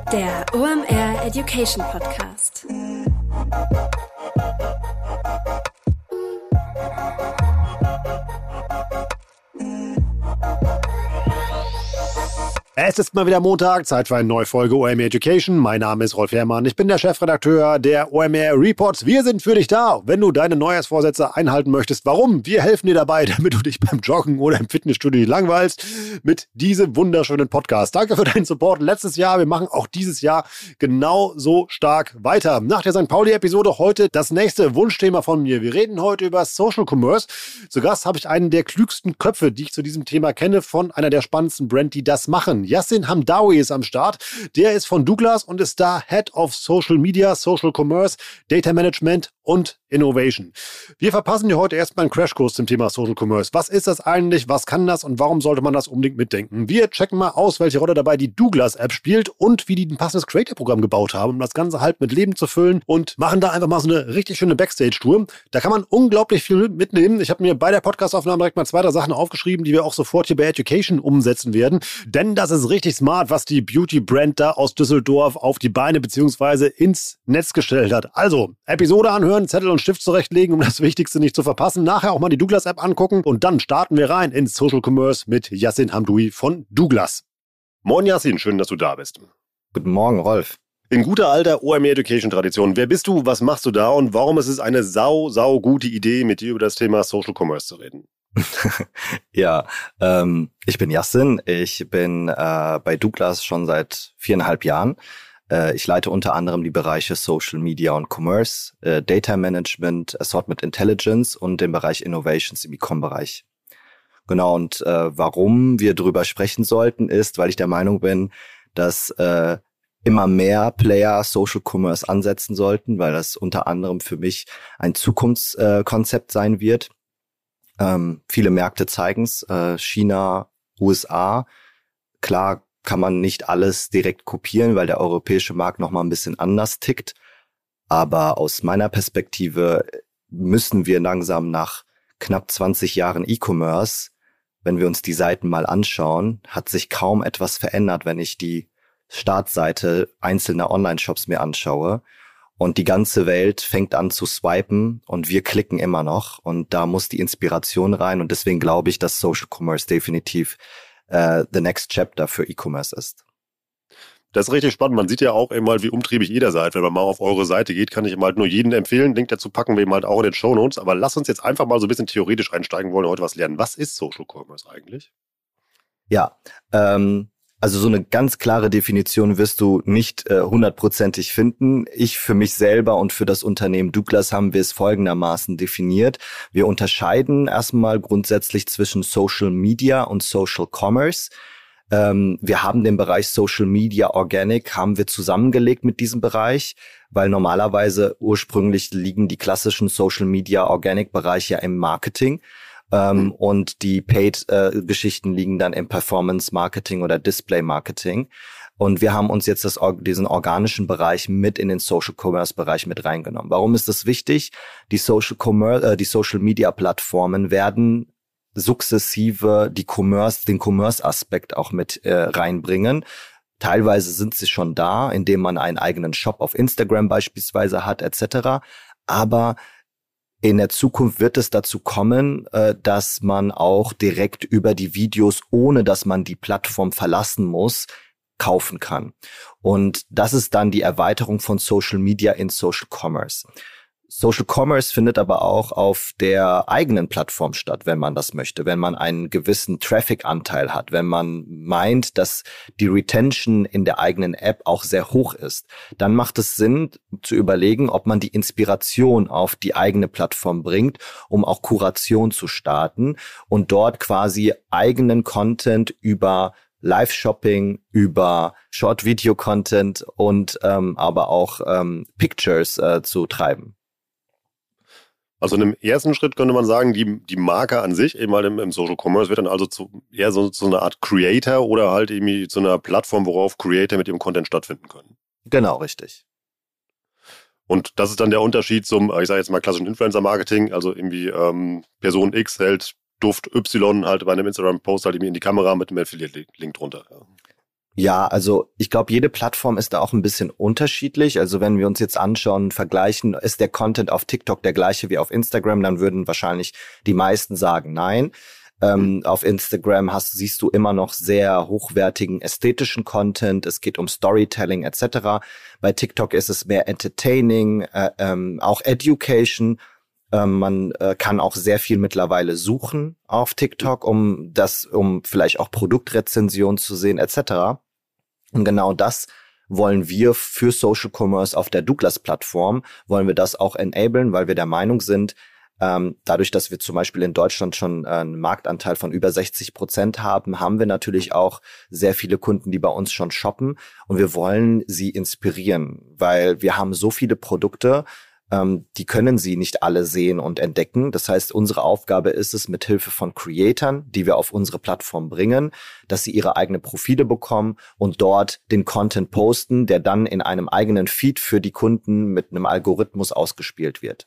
Der OMR Education Podcast. Es ist mal wieder Montag, Zeit für eine neue Folge OMR Education. Mein Name ist Rolf Herrmann, ich bin der Chefredakteur der OMR Reports. Wir sind für dich da, wenn du deine Neujahrsvorsätze einhalten möchtest. Warum? Wir helfen dir dabei, damit du dich beim Joggen oder im Fitnessstudio nicht langweilst, mit diesem wunderschönen Podcast. Danke für deinen Support letztes Jahr. Wir machen auch dieses Jahr genauso stark weiter. Nach der St. Pauli-Episode heute das nächste Wunschthema von mir. Wir reden heute über Social Commerce. Zu Gast habe ich einen der klügsten Köpfe, die ich zu diesem Thema kenne, von einer der spannendsten Brands, die das machen. Yassin Hamdaoui ist am Start. Der ist von Douglas und ist da Head of Social Media, Social Commerce, Data Management und Innovation. Wir verpassen dir heute erstmal einen Crashkurs zum Thema Social Commerce. Was ist das eigentlich? Was kann das? Und warum sollte man das unbedingt mitdenken? Wir checken mal aus, welche Rolle dabei die Douglas-App spielt und wie die ein passendes Creator-Programm gebaut haben, um das Ganze halt mit Leben zu füllen und machen da einfach mal so eine richtig schöne Backstage-Tour. Da kann man unglaublich viel mitnehmen. Ich habe mir bei der Podcast-Aufnahme direkt mal 2 Sachen aufgeschrieben, die wir auch sofort hier bei Education umsetzen werden. Denn das ist richtig smart, was die Beauty-Brand da aus Düsseldorf auf die Beine bzw. ins Netz gestellt hat. Also, Episode anhören, Zettel und Stift zurechtlegen, um das Wichtigste nicht zu verpassen. Nachher auch mal die Douglas-App angucken und dann starten wir rein ins Social Commerce mit Yassin Hamdaoui von Douglas. Moin Yassin, schön, dass du da bist. Guten Morgen, Rolf. In guter alter OMR Education Tradition. Wer bist du, was machst du da und warum ist es eine sau gute Idee, mit dir über das Thema Social Commerce zu reden? Ja, ich bin Yassin. Ich bin bei Douglas schon seit 4,5 Jahren. Ich leite unter anderem die Bereiche Social Media und Commerce, Data Management, Assortment Intelligence und den Bereich Innovations im E-Com-Bereich. Genau, und warum wir darüber sprechen sollten, ist, weil ich der Meinung bin, dass immer mehr Player Social Commerce ansetzen sollten, weil das unter anderem für mich ein Zukunftskonzept sein wird. Viele Märkte zeigen's, China, USA. Klar kann man nicht alles direkt kopieren, weil der europäische Markt noch mal ein bisschen anders tickt. Aber aus meiner Perspektive müssen wir langsam nach knapp 20 Jahren E-Commerce, wenn wir uns die Seiten mal anschauen, hat sich kaum etwas verändert, wenn ich die Startseite einzelner Online-Shops mir anschaue. Und die ganze Welt fängt an zu swipen und wir klicken immer noch. Und da muss die Inspiration rein. Und deswegen glaube ich, dass Social Commerce definitiv the next chapter für E-Commerce ist. Das ist richtig spannend. Man sieht ja auch eben halt, wie umtriebig ihr da seid. Wenn man mal auf eure Seite geht, kann ich eben halt nur jeden empfehlen. Link dazu packen wir eben halt auch in den Shownotes. Aber lass uns jetzt einfach mal so ein bisschen theoretisch einsteigen, wollen heute was lernen. Was ist Social Commerce eigentlich? Ja, also so eine ganz klare Definition wirst du nicht 100%ig finden. Ich für mich selber und für das Unternehmen Douglas haben wir es folgendermaßen definiert. Wir unterscheiden erstmal grundsätzlich zwischen Social Media und Social Commerce. Wir haben den Bereich Social Media Organic haben wir zusammengelegt mit diesem Bereich, weil normalerweise ursprünglich liegen die klassischen Social Media Organic Bereiche ja im Marketing. Und die Paid-Geschichten liegen dann im Performance-Marketing oder Display-Marketing. Und wir haben uns jetzt diesen organischen Bereich mit in den Social-Commerce-Bereich mit reingenommen. Warum ist das wichtig? Die Social-Media-Plattformen werden sukzessive den Commerce-Aspekt auch mit reinbringen. Teilweise sind sie schon da, indem man einen eigenen Shop auf Instagram beispielsweise hat, etc. Aber in der Zukunft wird es dazu kommen, dass man auch direkt über die Videos, ohne dass man die Plattform verlassen muss, kaufen kann. Und das ist dann die Erweiterung von Social Media in Social Commerce. Social Commerce findet aber auch auf der eigenen Plattform statt, wenn man das möchte, wenn man einen gewissen Traffic-Anteil hat, wenn man meint, dass die Retention in der eigenen App auch sehr hoch ist, dann macht es Sinn zu überlegen, ob man die Inspiration auf die eigene Plattform bringt, um auch Kuration zu starten und dort quasi eigenen Content über Live-Shopping, über Short-Video-Content und aber auch Pictures zu treiben. Also in einem ersten Schritt könnte man sagen, die Marke an sich, eben halt im Social Commerce, wird dann also eher so eine Art Creator oder halt irgendwie zu einer Plattform, worauf Creator mit ihrem Content stattfinden können. Genau, richtig. Und das ist dann der Unterschied zum, ich sage jetzt mal, klassischen Influencer-Marketing, also irgendwie Person X hält Duft Y halt bei einem Instagram-Post halt irgendwie in die Kamera mit dem Affiliate-Link drunter. Ja. Ja, also ich glaube, jede Plattform ist da auch ein bisschen unterschiedlich. Also wenn wir uns jetzt anschauen, vergleichen, ist der Content auf TikTok der gleiche wie auf Instagram, dann würden wahrscheinlich die meisten sagen nein. Auf Instagram siehst du immer noch sehr hochwertigen ästhetischen Content. Es geht um Storytelling etc. Bei TikTok ist es mehr Entertaining, auch Education. Man kann auch sehr viel mittlerweile suchen auf TikTok, um vielleicht auch Produktrezensionen zu sehen etc. Und genau das wollen wir für Social Commerce auf der Douglas-Plattform, wollen wir das auch enablen, weil wir der Meinung sind, dadurch, dass wir zum Beispiel in Deutschland schon einen Marktanteil von über 60% haben wir natürlich auch sehr viele Kunden, die bei uns schon shoppen. Und wir wollen sie inspirieren, weil wir haben so viele Produkte, die können sie nicht alle sehen und entdecken. Das heißt, unsere Aufgabe ist es, mit Hilfe von Creatoren, die wir auf unsere Plattform bringen, dass sie ihre eigenen Profile bekommen und dort den Content posten, der dann in einem eigenen Feed für die Kunden mit einem Algorithmus ausgespielt wird.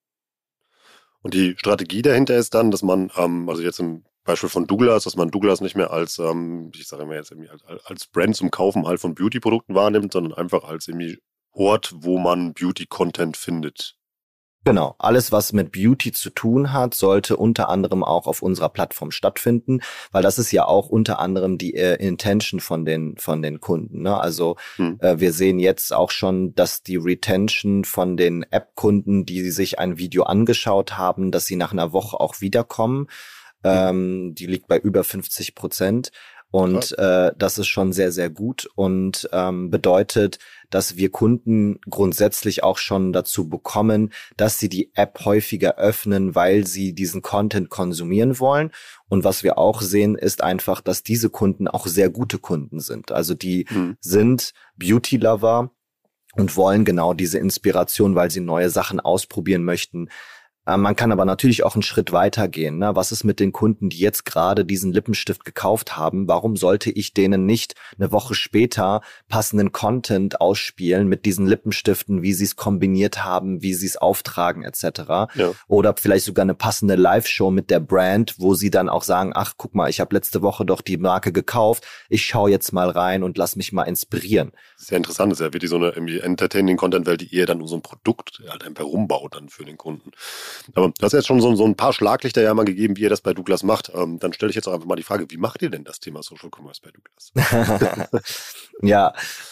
Und die Strategie dahinter ist dann, dass man, also jetzt im Beispiel von Douglas, dass man Douglas nicht mehr als, ich sage immer jetzt irgendwie als Brand zum Kaufen halt von Beauty-Produkten wahrnimmt, sondern einfach als irgendwie Ort, wo man Beauty-Content findet. Genau, alles, was mit Beauty zu tun hat, sollte unter anderem auch auf unserer Plattform stattfinden, weil das ist ja auch unter anderem die Intention von den Kunden. Ne? Also wir sehen jetzt auch schon, dass die Retention von den App-Kunden, die sich ein Video angeschaut haben, dass sie nach einer Woche auch wiederkommen. Die liegt bei über 50%. Und das ist schon sehr, sehr gut und bedeutet, dass wir Kunden grundsätzlich auch schon dazu bekommen, dass sie die App häufiger öffnen, weil sie diesen Content konsumieren wollen. Und was wir auch sehen, ist einfach, dass diese Kunden auch sehr gute Kunden sind. Also die sind Beauty-Lover und wollen genau diese Inspiration, weil sie neue Sachen ausprobieren möchten. Man kann aber natürlich auch einen Schritt weiter gehen. Ne? Was ist mit den Kunden, die jetzt gerade diesen Lippenstift gekauft haben? Warum sollte ich denen nicht eine Woche später passenden Content ausspielen mit diesen Lippenstiften, wie sie es kombiniert haben, wie sie es auftragen etc. Ja. Oder vielleicht sogar eine passende Live-Show mit der Brand, wo sie dann auch sagen, ach, guck mal, ich habe letzte Woche doch die Marke gekauft, ich schaue jetzt mal rein und lass mich mal inspirieren. Sehr interessant, das ist ja wirklich so eine irgendwie Entertaining-Content-Welt, die eher dann nur so ein Produkt halt einfach rumbaut dann für den Kunden. Aber du hast jetzt schon so ein paar Schlaglichter ja mal gegeben, wie ihr das bei Douglas macht. Dann stelle ich jetzt auch einfach mal die Frage, wie macht ihr denn das Thema Social Commerce bei Douglas? Ja,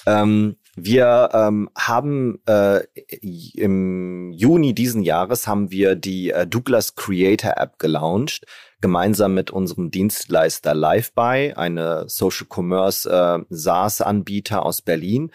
wir haben im Juni diesen Jahres haben wir die Douglas Creator App gelauncht, gemeinsam mit unserem Dienstleister LiveBuy, eine Social Commerce SaaS-Anbieter aus Berlin,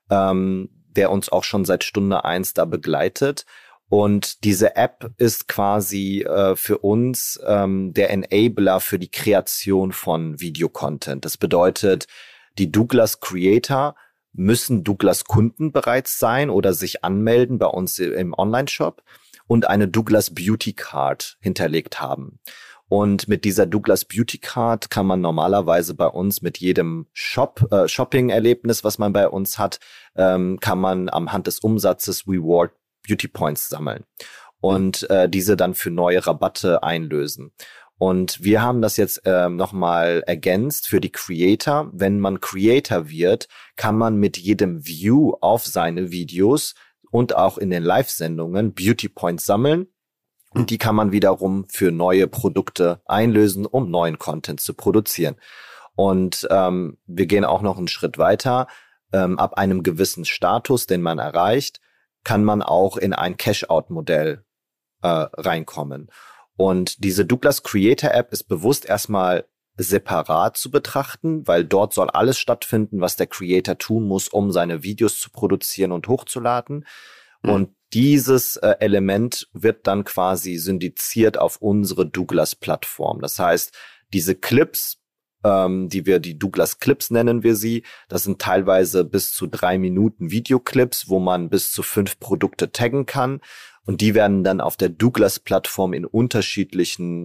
der uns auch schon seit Stunde 1 da begleitet. Und diese App ist quasi für uns der Enabler für die Kreation von Videocontent. Das bedeutet, die Douglas Creator müssen Douglas Kunden bereits sein oder sich anmelden bei uns im Online-Shop und eine Douglas Beauty Card hinterlegt haben. Und mit dieser Douglas Beauty Card kann man normalerweise bei uns mit jedem Shopping-Erlebnis, was man bei uns hat, kann man anhand des Umsatzes Reward Beauty Points sammeln und diese dann für neue Rabatte einlösen. Und wir haben das jetzt nochmal ergänzt für die Creator. Wenn man Creator wird, kann man mit jedem View auf seine Videos und auch in den Live-Sendungen Beauty Points sammeln. Und die kann man wiederum für neue Produkte einlösen, um neuen Content zu produzieren. Und wir gehen auch noch einen Schritt weiter. Ab einem gewissen Status, den man erreicht, kann man auch in ein Cash-Out-Modell reinkommen. Und diese Douglas Creator App ist bewusst erstmal separat zu betrachten, weil dort soll alles stattfinden, was der Creator tun muss, um seine Videos zu produzieren und hochzuladen. Und dieses Element wird dann quasi syndiziert auf unsere Douglas-Plattform. Das heißt, diese Clips, die Douglas Clips nennen wir sie, das sind teilweise bis zu 3 Minuten Videoclips, wo man bis zu 5 Produkte taggen kann. Und die werden dann auf der Douglas-Plattform in unterschiedlichen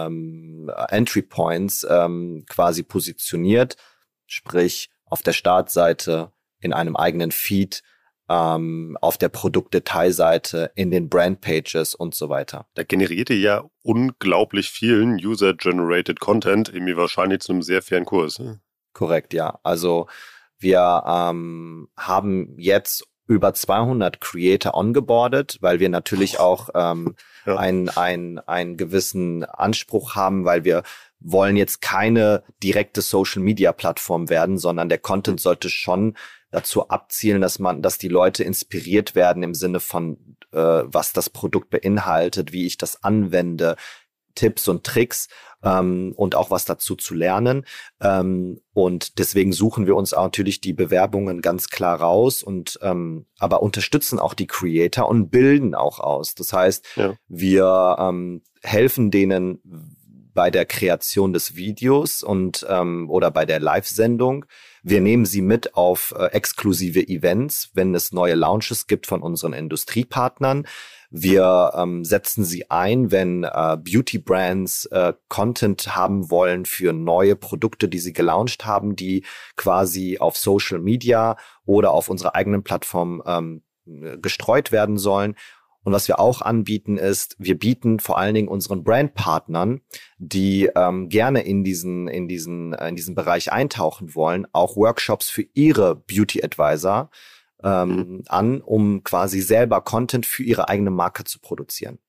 Entry Points quasi positioniert. Sprich, auf der Startseite, in einem eigenen Feed, auf der Produktdetailseite, in den Brandpages und so weiter. Da generiert ihr ja unglaublich vielen User-Generated Content, irgendwie wahrscheinlich zu einem sehr fairen Kurs. Ne? Korrekt, ja. Also wir haben jetzt über 200 Creator ongeboardet, weil wir natürlich auch einen gewissen Anspruch haben, weil wir wollen jetzt keine direkte Social-Media-Plattform werden, sondern der Content sollte schon dazu abzielen, dass die Leute inspiriert werden im Sinne von, was das Produkt beinhaltet, wie ich das anwende, Tipps und Tricks und auch was dazu zu lernen. Und deswegen suchen wir uns auch natürlich die Bewerbungen ganz klar raus und aber unterstützen auch die Creator und bilden auch aus. Das heißt, wir helfen denen bei der Kreation des Videos und oder bei der Live-Sendung. Wir nehmen sie mit auf exklusive Events, wenn es neue Launches gibt von unseren Industriepartnern. Wir setzen sie ein, wenn Beauty-Brands Content haben wollen für neue Produkte, die sie gelauncht haben, die quasi auf Social Media oder auf unserer eigenen Plattform gestreut werden sollen. Und was wir auch anbieten ist, wir bieten vor allen Dingen unseren Brandpartnern, die gerne in diesen Bereich eintauchen wollen, auch Workshops für ihre Beauty Advisor an, um quasi selber Content für ihre eigene Marke zu produzieren.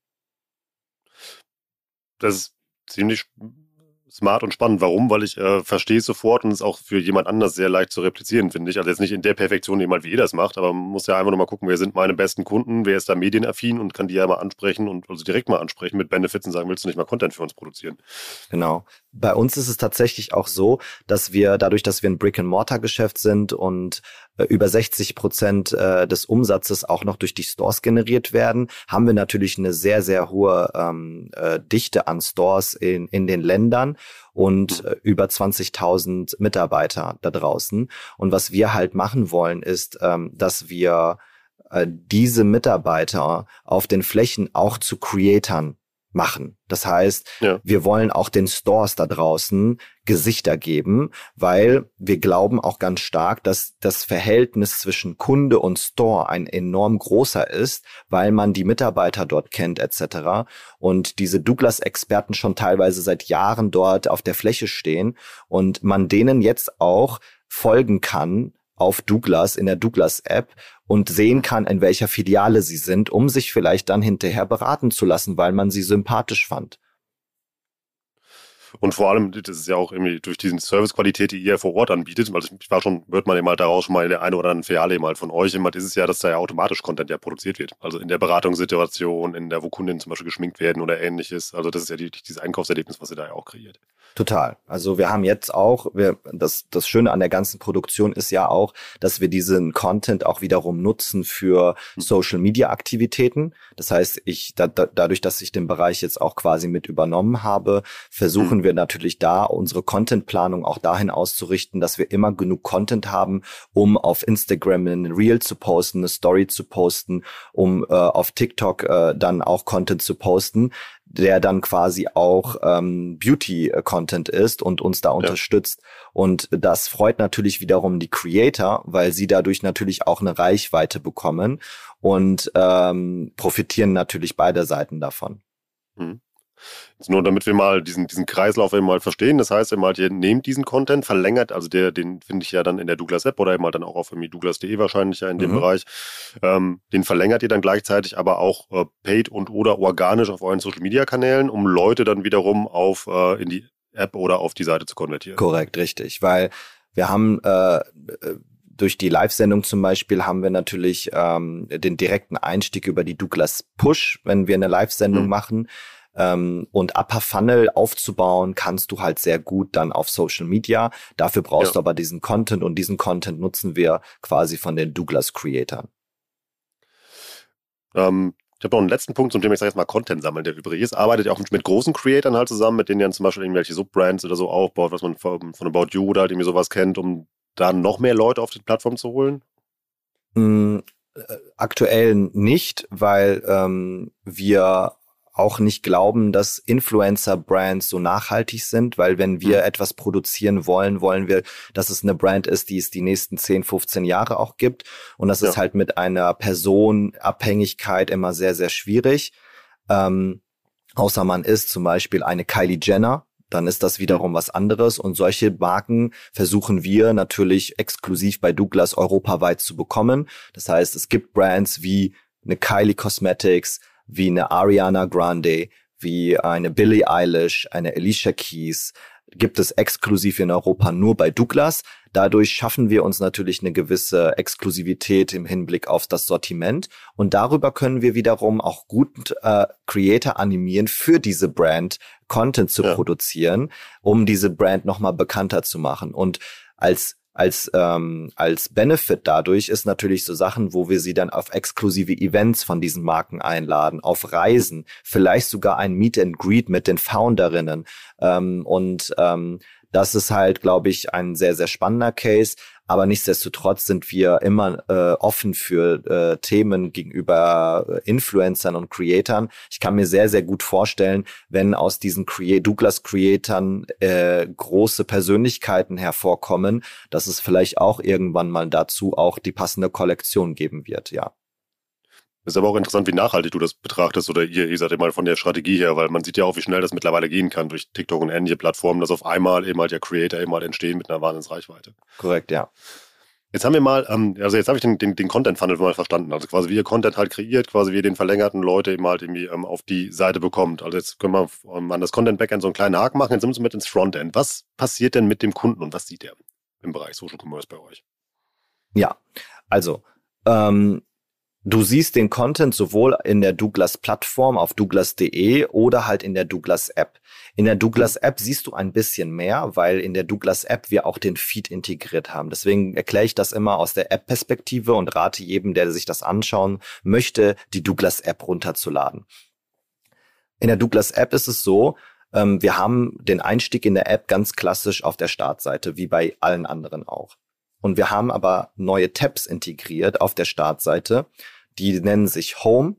Das ist ziemlich smart und spannend. Warum? Weil ich verstehe es sofort und es ist auch für jemand anders sehr leicht zu replizieren, finde ich. Also jetzt nicht in der Perfektion, eben halt wie ihr das macht, aber man muss ja einfach nur mal gucken, wer sind meine besten Kunden, wer ist da medienaffin und kann die ja mal ansprechen und also direkt mal ansprechen mit Benefits und sagen, willst du nicht mal Content für uns produzieren? Genau. Bei uns ist es tatsächlich auch so, dass wir, dadurch, dass wir ein Brick-and-Mortar-Geschäft sind und über 60% des Umsatzes auch noch durch die Stores generiert werden, haben wir natürlich eine sehr, sehr hohe Dichte an Stores in den Ländern und über 20.000 Mitarbeiter da draußen. Und was wir halt machen wollen, ist, dass wir diese Mitarbeiter auf den Flächen auch zu Creatoren machen. Das heißt, wir wollen auch den Stores da draußen Gesichter geben, weil wir glauben auch ganz stark, dass das Verhältnis zwischen Kunde und Store ein enorm großer ist, weil man die Mitarbeiter dort kennt etc. Und diese Douglas-Experten schon teilweise seit Jahren dort auf der Fläche stehen und man denen jetzt auch folgen kann auf Douglas, in der Douglas-App und sehen kann, in welcher Filiale sie sind, um sich vielleicht dann hinterher beraten zu lassen, weil man sie sympathisch fand. Und vor allem, das ist ja auch irgendwie durch diese Servicequalität, die ihr vor Ort anbietet, weil ich war schon, hört man eben halt daraus schon mal in der einen oder anderen Filiale eben halt von euch immer, ist es ja, dass da ja automatisch Content ja produziert wird. Also in der Beratungssituation, in der, wo Kunden zum Beispiel geschminkt werden oder ähnliches. Also das ist ja dieses Einkaufserlebnis, was ihr da ja auch kreiert. Total. Also wir haben jetzt auch, das Schöne an der ganzen Produktion ist ja auch, dass wir diesen Content auch wiederum nutzen für Social-Media-Aktivitäten. Das heißt, dadurch, dass ich den Bereich jetzt auch quasi mit übernommen habe, versuchen wir natürlich da unsere Contentplanung auch dahin auszurichten, dass wir immer genug Content haben, um auf Instagram ein Reel zu posten, eine Story zu posten, um auf TikTok dann auch Content zu posten, der dann quasi auch Beauty-Content ist und uns da unterstützt. Und das freut natürlich wiederum die Creator, weil sie dadurch natürlich auch eine Reichweite bekommen und profitieren natürlich beide Seiten davon. Jetzt nur damit wir mal diesen Kreislauf eben mal verstehen. Das heißt, eben halt, ihr nehmt diesen Content, verlängert, also den finde ich ja dann in der Douglas-App oder eben halt dann auch auf irgendwie douglas.de wahrscheinlich ja in dem Bereich. Den verlängert ihr dann gleichzeitig aber auch paid und oder organisch auf euren Social-Media-Kanälen, um Leute dann wiederum in die App oder auf die Seite zu konvertieren. Korrekt, richtig. Weil wir haben durch die Live-Sendung zum Beispiel haben wir natürlich den direkten Einstieg über die Douglas Push, wenn wir eine Live-Sendung machen. Und Upper Funnel aufzubauen, kannst du halt sehr gut dann auf Social Media. Dafür brauchst du aber diesen Content und diesen Content nutzen wir quasi von den Douglas-Creatern. Ich habe noch einen letzten Punkt zum Thema, ich sage jetzt mal Content sammeln, der übrig ist. Arbeitet ihr auch mit großen Creatern halt zusammen, mit denen ihr dann zum Beispiel irgendwelche Subbrands oder so aufbaut, was man von About You oder halt irgendwie sowas kennt, um da noch mehr Leute auf die Plattform zu holen? Aktuell nicht, weil wir auch nicht glauben, dass Influencer-Brands so nachhaltig sind, weil wenn wir etwas produzieren wollen, wollen wir, dass es eine Brand ist, die es die nächsten 10, 15 Jahre auch gibt. Und das ist halt mit einer Personenabhängigkeit immer sehr, sehr schwierig. Außer man ist zum Beispiel eine Kylie Jenner, dann ist das wiederum was anderes. Und solche Marken versuchen wir natürlich exklusiv bei Douglas europaweit zu bekommen. Das heißt, es gibt Brands wie eine Kylie Cosmetics, wie eine Ariana Grande, wie eine Billie Eilish, eine Alicia Keys, gibt es exklusiv in Europa nur bei Douglas. Dadurch schaffen wir uns natürlich eine gewisse Exklusivität im Hinblick auf das Sortiment. Und darüber können wir wiederum auch gut Creator animieren, für diese Brand Content zu produzieren, um diese Brand nochmal bekannter zu machen. Und als Benefit dadurch ist natürlich so Sachen, wo wir sie dann auf exklusive Events von diesen Marken einladen, auf Reisen, vielleicht sogar ein Meet and Greet mit den Founderinnen. Das ist halt, glaube ich, ein sehr, sehr spannender Case. Aber nichtsdestotrotz sind wir immer offen für Themen gegenüber Influencern und Creatern. Ich kann mir sehr, sehr gut vorstellen, wenn aus diesen Douglas-Creatern große Persönlichkeiten hervorkommen, dass es vielleicht auch irgendwann mal dazu auch die passende Kollektion geben wird, ja. Ist aber auch interessant, wie nachhaltig du das betrachtest oder ihr seid ja mal von der Strategie her, weil man sieht ja auch, wie schnell das mittlerweile gehen kann durch TikTok und ähnliche Plattformen, dass auf einmal eben halt ja Creator eben halt entstehen mit einer Wahnsinnsreichweite. Korrekt, ja. Jetzt haben wir mal, jetzt habe ich den Content-Funnel mal verstanden, also quasi wie ihr Content halt kreiert, quasi wie ihr den verlängerten Leute eben halt irgendwie auf die Seite bekommt. Also jetzt können wir an das Content-Backend so einen kleinen Haken machen, jetzt sind wir mit ins Frontend. Was passiert denn mit dem Kunden und was sieht er im Bereich Social Commerce bei euch? Ja, also du siehst den Content sowohl in der Douglas-Plattform auf douglas.de oder halt in der Douglas-App. In der Douglas-App siehst du ein bisschen mehr, weil in der Douglas-App wir auch den Feed integriert haben. Deswegen erkläre ich das immer aus der App-Perspektive und rate jedem, der sich das anschauen möchte, die Douglas-App runterzuladen. In der Douglas-App ist es so, wir haben den Einstieg in der App ganz klassisch auf der Startseite, wie bei allen anderen auch. Und wir haben aber neue Tabs integriert auf der Startseite, die nennen sich Home,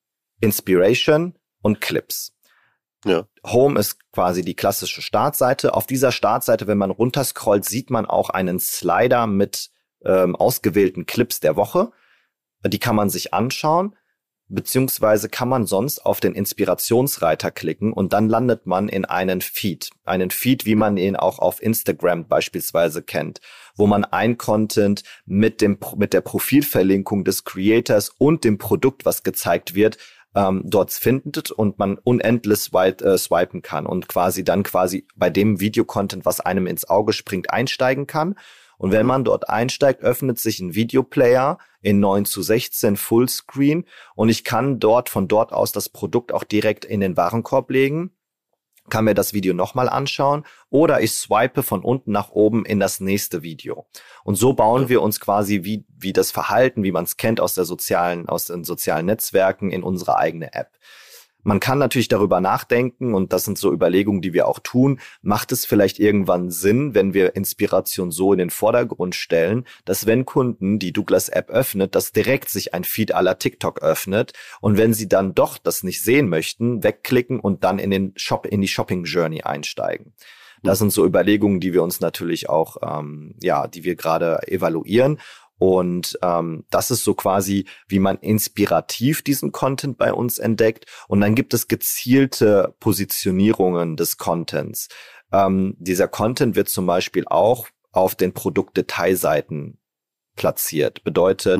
Inspiration und Clips. Ja. Home ist quasi die klassische Startseite. Auf dieser Startseite, wenn man runterscrollt, sieht man auch einen Slider mit ausgewählten Clips der Woche. Die kann man sich anschauen. Beziehungsweise kann man sonst auf den Inspirationsreiter klicken und dann landet man in einen Feed. Einen Feed, wie man ihn auch auf Instagram beispielsweise kennt, wo man ein Content mit der Profilverlinkung des Creators und dem Produkt, was gezeigt wird, dort findet und man unendlich swipen kann und quasi bei dem Videocontent, was einem ins Auge springt, einsteigen kann. Und wenn man dort einsteigt, öffnet sich ein Videoplayer in 9:16 Fullscreen und ich kann von dort aus das Produkt auch direkt in den Warenkorb legen, kann mir das Video nochmal anschauen oder ich swipe von unten nach oben in das nächste Video. Und so bauen wir uns quasi wie das Verhalten, wie man es kennt aus den sozialen Netzwerken in unsere eigene App. Man kann natürlich darüber nachdenken und das sind so Überlegungen, die wir auch tun. Macht es vielleicht irgendwann Sinn, wenn wir Inspiration so in den Vordergrund stellen, dass wenn Kunden die Douglas-App öffnet, dass direkt sich ein Feed à la TikTok öffnet und wenn sie dann doch das nicht sehen möchten, wegklicken und dann in die Shopping-Journey einsteigen. Das sind so Überlegungen, die wir uns natürlich auch, die wir gerade evaluieren. Und das ist so quasi, wie man inspirativ diesen Content bei uns entdeckt. Und dann gibt es gezielte Positionierungen des Contents. Dieser Content wird zum Beispiel auch auf den Produktdetailseiten platziert. Bedeutet,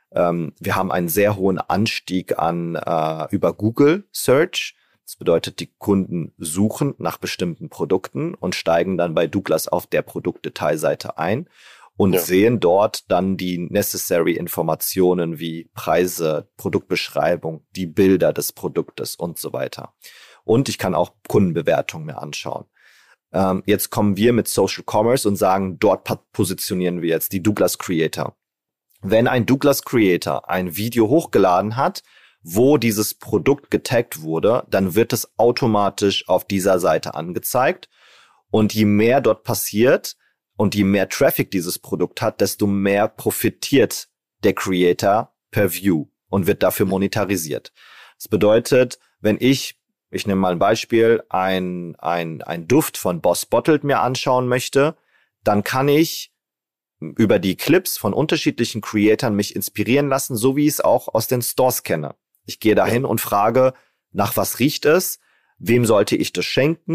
wir haben einen sehr hohen Anstieg über Google Search. Das bedeutet, die Kunden suchen nach bestimmten Produkten und steigen dann bei Douglas auf der Produktdetailseite ein. Und sehen dort dann die necessary Informationen wie Preise, Produktbeschreibung, die Bilder des Produktes und so weiter. Und ich kann auch Kundenbewertungen mir anschauen. Jetzt kommen wir mit Social Commerce und sagen, dort positionieren wir jetzt die Douglas Creator. Wenn ein Douglas Creator ein Video hochgeladen hat, wo dieses Produkt getaggt wurde, dann wird es automatisch auf dieser Seite angezeigt. Und je mehr dort passiert, und je mehr Traffic dieses Produkt hat, desto mehr profitiert der Creator per View und wird dafür monetarisiert. Das bedeutet, wenn ich nehme mal ein Beispiel, ein Duft von Boss Bottled mir anschauen möchte, dann kann ich über die Clips von unterschiedlichen Creatoren mich inspirieren lassen, so wie ich es auch aus den Stores kenne. Ich gehe dahin und frage, nach was riecht es? Wem sollte ich das schenken?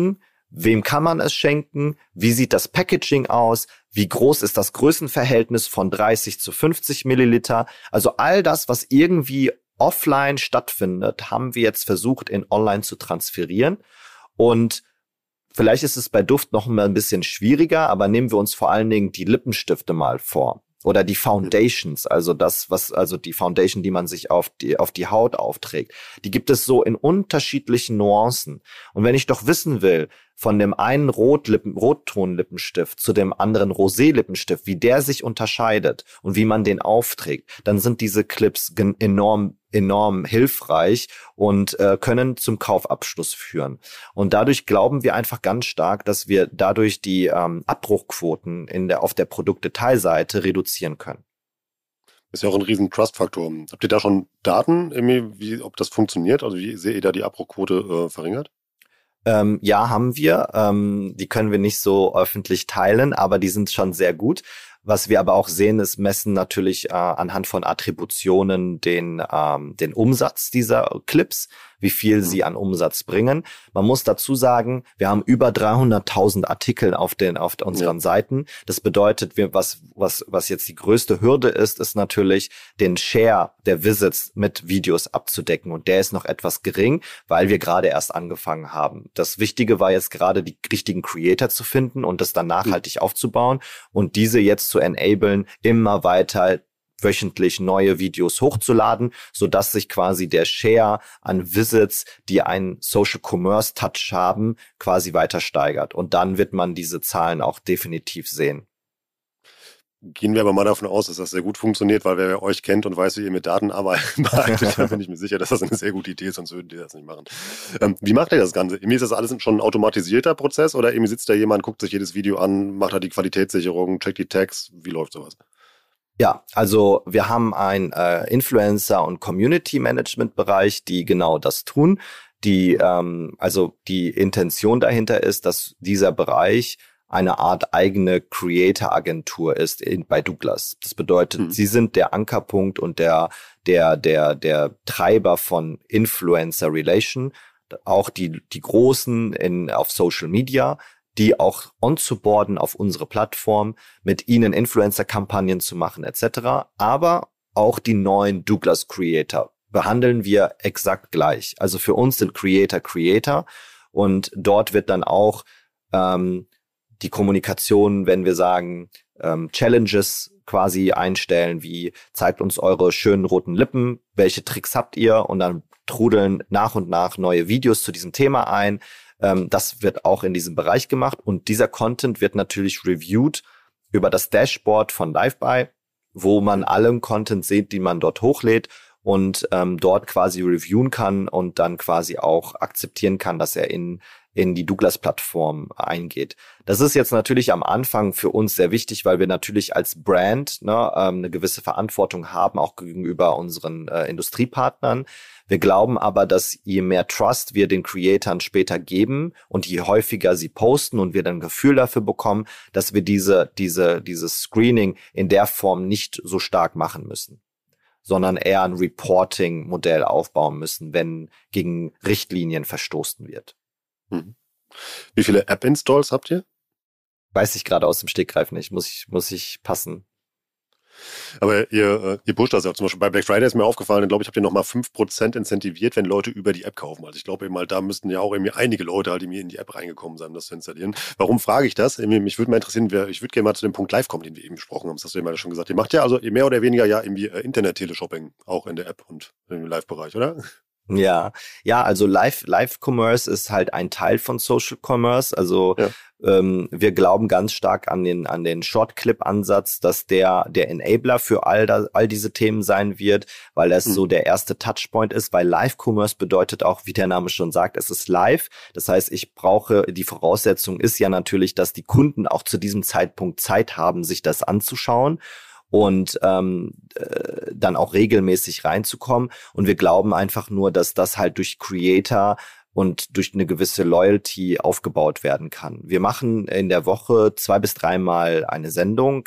wem kann man es schenken, wie sieht das Packaging aus, wie groß ist das Größenverhältnis von 30 zu 50 Milliliter. Also all das, was irgendwie offline stattfindet, haben wir jetzt versucht, in online zu transferieren. Und vielleicht ist es bei Duft noch mal ein bisschen schwieriger, aber nehmen wir uns vor allen Dingen die Lippenstifte mal vor. Oder die Foundations, also die Foundation, die man sich auf die Haut aufträgt. Die gibt es so in unterschiedlichen Nuancen. Und wenn ich doch wissen will, von dem einen Rotton-Lippenstift zu dem anderen Rosé-Lippenstift, wie der sich unterscheidet und wie man den aufträgt, dann sind diese Clips enorm hilfreich und können zum Kaufabschluss führen. Und dadurch glauben wir einfach ganz stark, dass wir dadurch die Abbruchquoten auf der Produktdetailseite reduzieren können. Ist ja auch ein riesen Trust-Faktor. Habt ihr da schon Daten, ob das funktioniert? Also wie seht ihr da die Abbruchquote verringert? Ja, haben wir. Die können wir nicht so öffentlich teilen, aber die sind schon sehr gut. Was wir aber auch sehen, ist, messen natürlich anhand von Attributionen den Umsatz dieser Clips, wie viel sie an Umsatz bringen. Man muss dazu sagen, wir haben über 300.000 Artikel auf unseren Seiten. Das bedeutet, was jetzt die größte Hürde ist natürlich, den Share der Visits mit Videos abzudecken. Und der ist noch etwas gering, weil wir gerade erst angefangen haben. Das Wichtige war jetzt gerade, die richtigen Creator zu finden und das dann nachhaltig aufzubauen und diese jetzt zu enablen, immer weiter wöchentlich neue Videos hochzuladen, sodass sich quasi der Share an Visits, die einen Social Commerce Touch haben, quasi weiter steigert. Und dann wird man diese Zahlen auch definitiv sehen. Gehen wir aber mal davon aus, dass das sehr gut funktioniert, weil wer euch kennt und weiß, wie ihr mit Daten arbeitet, da bin ich mir sicher, dass das eine sehr gute Idee ist, sonst würden die das nicht machen. Wie macht ihr das Ganze? Ist das alles schon ein automatisierter Prozess oder sitzt da jemand, guckt sich jedes Video an, macht da die Qualitätssicherung, checkt die Tags? Wie läuft sowas? Ja, also wir haben einen Influencer- und Community-Management-Bereich, die genau das tun. Die Intention dahinter ist, dass dieser Bereich eine Art eigene Creator-Agentur ist bei Douglas. Das bedeutet, sie sind der Ankerpunkt und der Treiber von Influencer-Relation, auch die Großen auf Social Media, die auch onzuboarden auf unsere Plattform, mit ihnen Influencer-Kampagnen zu machen etc. Aber auch die neuen Douglas-Creator behandeln wir exakt gleich. Also für uns sind Creator und dort wird dann auch die Kommunikation, wenn wir sagen, Challenges quasi einstellen, wie zeigt uns eure schönen roten Lippen, welche Tricks habt ihr, und dann trudeln nach und nach neue Videos zu diesem Thema ein. Das wird auch in diesem Bereich gemacht und dieser Content wird natürlich reviewed über das Dashboard von LiveBuy, wo man allen Content sieht, die man dort hochlädt und dort quasi reviewen kann und dann quasi auch akzeptieren kann, dass er in die Douglas-Plattform eingeht. Das ist jetzt natürlich am Anfang für uns sehr wichtig, weil wir natürlich als Brand eine gewisse Verantwortung haben, auch gegenüber unseren Industriepartnern. Wir glauben aber, dass je mehr Trust wir den Creatoren später geben und je häufiger sie posten und wir dann ein Gefühl dafür bekommen, dass wir dieses Screening in der Form nicht so stark machen müssen, sondern eher ein Reporting-Modell aufbauen müssen, wenn gegen Richtlinien verstoßen wird. Wie viele App-Installs habt ihr? Weiß ich gerade aus dem Stegreif nicht, muss ich passen. Aber ihr pusht das ja. Zum Beispiel bei Black Friday ist mir aufgefallen, glaube ich, habt ihr nochmal 5% incentiviert, wenn Leute über die App kaufen. Also ich glaube eben halt, da müssten ja auch irgendwie einige Leute halt in die App reingekommen sein, um das zu installieren. Warum frage ich das? Mich würde mal interessieren, ich würde gerne mal zu dem Punkt live kommen, den wir eben besprochen haben. Das hast du ja schon gesagt. Ihr macht ja also mehr oder weniger ja irgendwie Internet-Teleshopping auch in der App und im Live-Bereich, oder? Ja, also Live-Commerce ist halt ein Teil von Social Commerce. Also wir glauben ganz stark an den Short-Clip-Ansatz, dass der Enabler für all diese Themen sein wird, weil das so der erste Touchpoint ist, weil Live-Commerce bedeutet auch, wie der Name schon sagt, es ist live. Das heißt, die Voraussetzung ist ja natürlich, dass die Kunden auch zu diesem Zeitpunkt Zeit haben, sich das anzuschauen und dann auch regelmäßig reinzukommen. Und wir glauben einfach nur, dass das halt durch Creator und durch eine gewisse Loyalty aufgebaut werden kann. Wir machen in der Woche 2 bis 3 Mal eine Sendung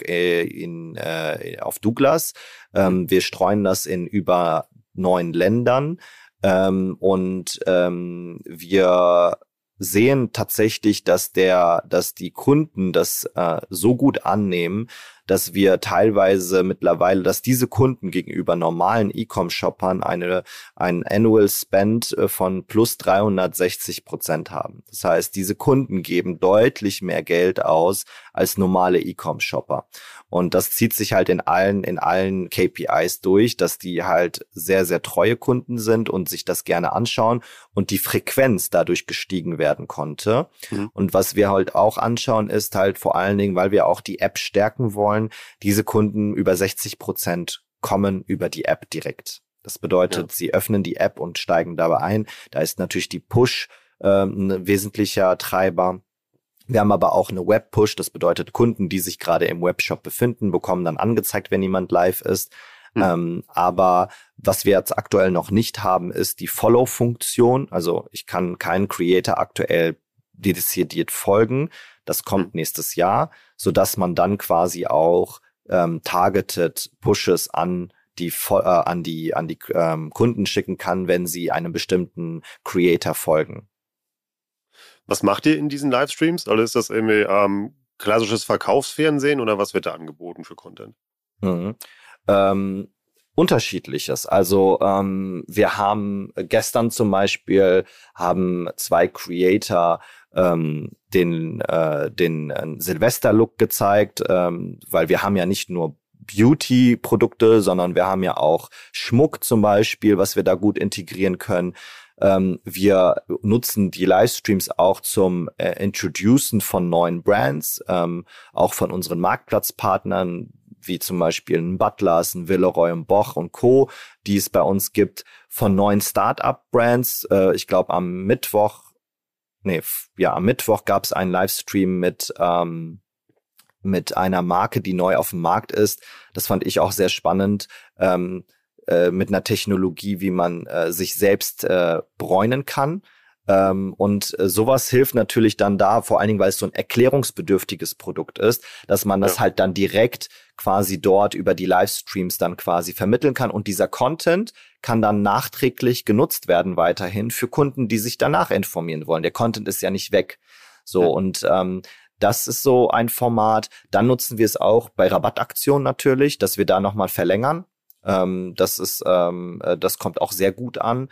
auf Douglas. Wir streuen das in über 9 Ländern und wir sehen tatsächlich, dass die Kunden das so gut annehmen, dass wir teilweise mittlerweile, dass diese Kunden gegenüber normalen E-Com-Shoppern einen Annual Spend von plus 360% haben. Das heißt, diese Kunden geben deutlich mehr Geld aus als normale E-Com-Shopper. Und das zieht sich halt in allen KPIs durch, dass die halt sehr, sehr treue Kunden sind und sich das gerne anschauen und die Frequenz dadurch gestiegen werden konnte. Mhm. Und was wir halt auch anschauen, ist halt vor allen Dingen, weil wir auch die App stärken wollen, diese Kunden über 60% kommen über die App direkt. Das bedeutet, sie öffnen die App und steigen dabei ein. Da ist natürlich die Push ein wesentlicher Treiber. Wir haben aber auch eine Web-Push, das bedeutet, Kunden, die sich gerade im Webshop befinden, bekommen dann angezeigt, wenn jemand live ist. Aber was wir jetzt aktuell noch nicht haben, ist die Follow-Funktion. Also ich kann keinen Creator aktuell dezidiert folgen. Das kommt nächstes Jahr, sodass man dann quasi auch targeted Pushes an die Kunden schicken kann, wenn sie einem bestimmten Creator folgen. Was macht ihr in diesen Livestreams? Also ist das irgendwie klassisches Verkaufsfernsehen oder was wird da angeboten für Content? Unterschiedliches. Also wir haben gestern zum Beispiel zwei Creator den Silvester-Look gezeigt, weil wir haben ja nicht nur Beauty-Produkte, sondern wir haben ja auch Schmuck zum Beispiel, was wir da gut integrieren können. Wir nutzen die Livestreams auch zum Introducen von neuen Brands, auch von unseren Marktplatzpartnern, wie zum Beispiel ein Butlers, ein Villeroy & Boch und Co., die es bei uns gibt, von neuen Start-up-Brands. Ich glaube, am Mittwoch gab es einen Livestream mit einer Marke, die neu auf dem Markt ist. Das fand ich auch sehr spannend. Mit einer Technologie, wie man sich selbst bräunen kann. Und sowas hilft natürlich dann da, vor allen Dingen, weil es so ein erklärungsbedürftiges Produkt ist, dass man das halt dann direkt quasi dort über die Livestreams dann quasi vermitteln kann. Und dieser Content kann dann nachträglich genutzt werden weiterhin für Kunden, die sich danach informieren wollen. Der Content ist ja nicht weg. Und das ist so ein Format. Dann nutzen wir es auch bei Rabattaktionen natürlich, dass wir da nochmal verlängern. Das kommt auch sehr gut an.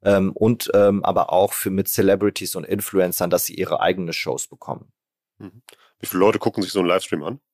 Aber auch mit Celebrities und Influencern, dass sie ihre eigenen Shows bekommen. Wie viele Leute gucken sich so einen Livestream an?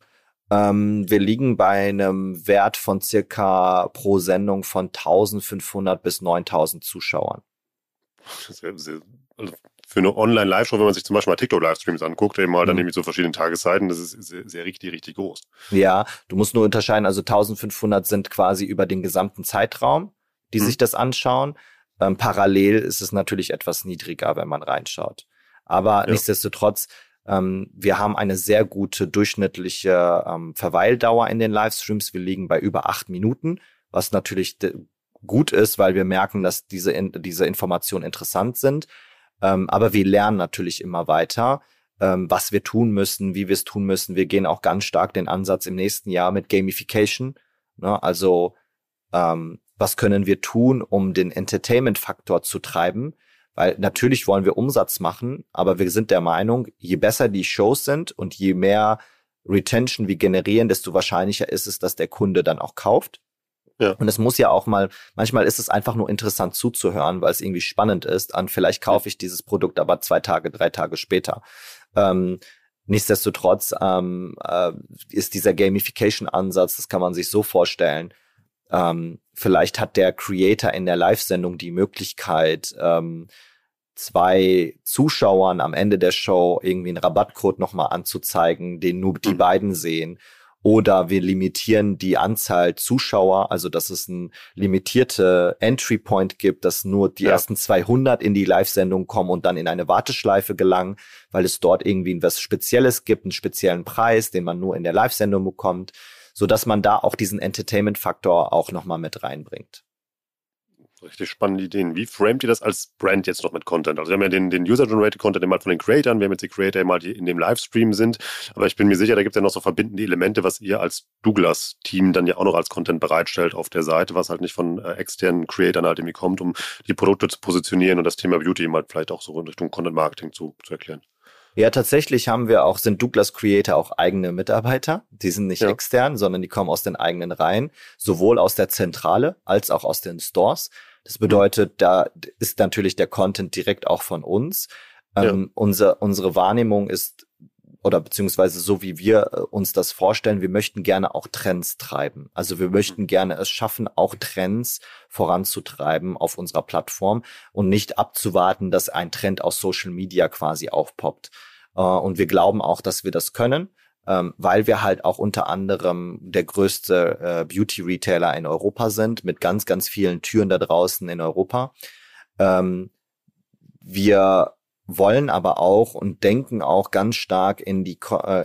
Wir liegen bei einem Wert von circa pro Sendung von 1.500 bis 9.000 Zuschauern. Also für eine Online-Live-Show, wenn man sich zum Beispiel mal TikTok-Livestreams anguckt, eben mal dann nämlich zu verschiedenen Tageszeiten, das ist sehr, sehr richtig, richtig groß. Ja, du musst nur unterscheiden, also 1.500 sind quasi über den gesamten Zeitraum, die sich das anschauen. Parallel ist es natürlich etwas niedriger, wenn man reinschaut. Aber nichtsdestotrotz, wir haben eine sehr gute durchschnittliche Verweildauer in den Livestreams. Wir liegen bei über 8 Minuten, was natürlich gut ist, weil wir merken, dass diese Informationen interessant sind. Aber wir lernen natürlich immer weiter, was wir tun müssen, wie wir es tun müssen. Wir gehen auch ganz stark den Ansatz im nächsten Jahr mit Gamification. Ne? Also was können wir tun, um den Entertainment-Faktor zu treiben? Weil natürlich wollen wir Umsatz machen, aber wir sind der Meinung, je besser die Shows sind und je mehr Retention wir generieren, desto wahrscheinlicher ist es, dass der Kunde dann auch kauft. Ja. Und es muss ja auch manchmal ist es einfach nur interessant zuzuhören, weil es irgendwie spannend ist. Vielleicht kaufe ich dieses Produkt aber 2 Tage, 3 Tage später. Nichtsdestotrotz ist dieser Gamification-Ansatz, das kann man sich so vorstellen, vielleicht hat der Creator in der Live-Sendung die Möglichkeit, 2 Zuschauern am Ende der Show irgendwie einen Rabattcode nochmal anzuzeigen, den nur die beiden sehen. Oder wir limitieren die Anzahl Zuschauer, also dass es ein limitierte Entry Point gibt, dass nur die ersten 200 in die Live-Sendung kommen und dann in eine Warteschleife gelangen, weil es dort irgendwie was Spezielles gibt, einen speziellen Preis, den man nur in der Live-Sendung bekommt, sodass man da auch diesen Entertainment-Faktor auch nochmal mit reinbringt. Richtig spannende Ideen. Wie framet ihr das als Brand jetzt noch mit Content? Also wir haben ja den User-Generated Content immer von den Creatoren, wir haben jetzt die Creator immer, die in dem Livestream sind, aber ich bin mir sicher, da gibt es ja noch so verbindende Elemente, was ihr als Douglas-Team dann ja auch noch als Content bereitstellt auf der Seite, was halt nicht von externen Creatoren halt irgendwie kommt, um die Produkte zu positionieren und das Thema Beauty halt vielleicht auch so in Richtung Content-Marketing zu erklären. Ja, tatsächlich sind Douglas Creator auch eigene Mitarbeiter. Die sind nicht extern, sondern die kommen aus den eigenen Reihen, sowohl aus der Zentrale als auch aus den Stores. Das bedeutet, da ist natürlich der Content direkt auch von uns. Unsere Wahrnehmung ist, oder beziehungsweise so wie wir uns das vorstellen, wir möchten gerne auch Trends treiben. Also wir möchten gerne es schaffen, auch Trends voranzutreiben auf unserer Plattform und nicht abzuwarten, dass ein Trend aus Social Media quasi aufpoppt. Und wir glauben auch, dass wir das können, weil wir halt auch unter anderem der größte Beauty-Retailer in Europa sind, mit ganz, ganz vielen Türen da draußen in Europa. Wir wollen aber auch und denken auch ganz stark in die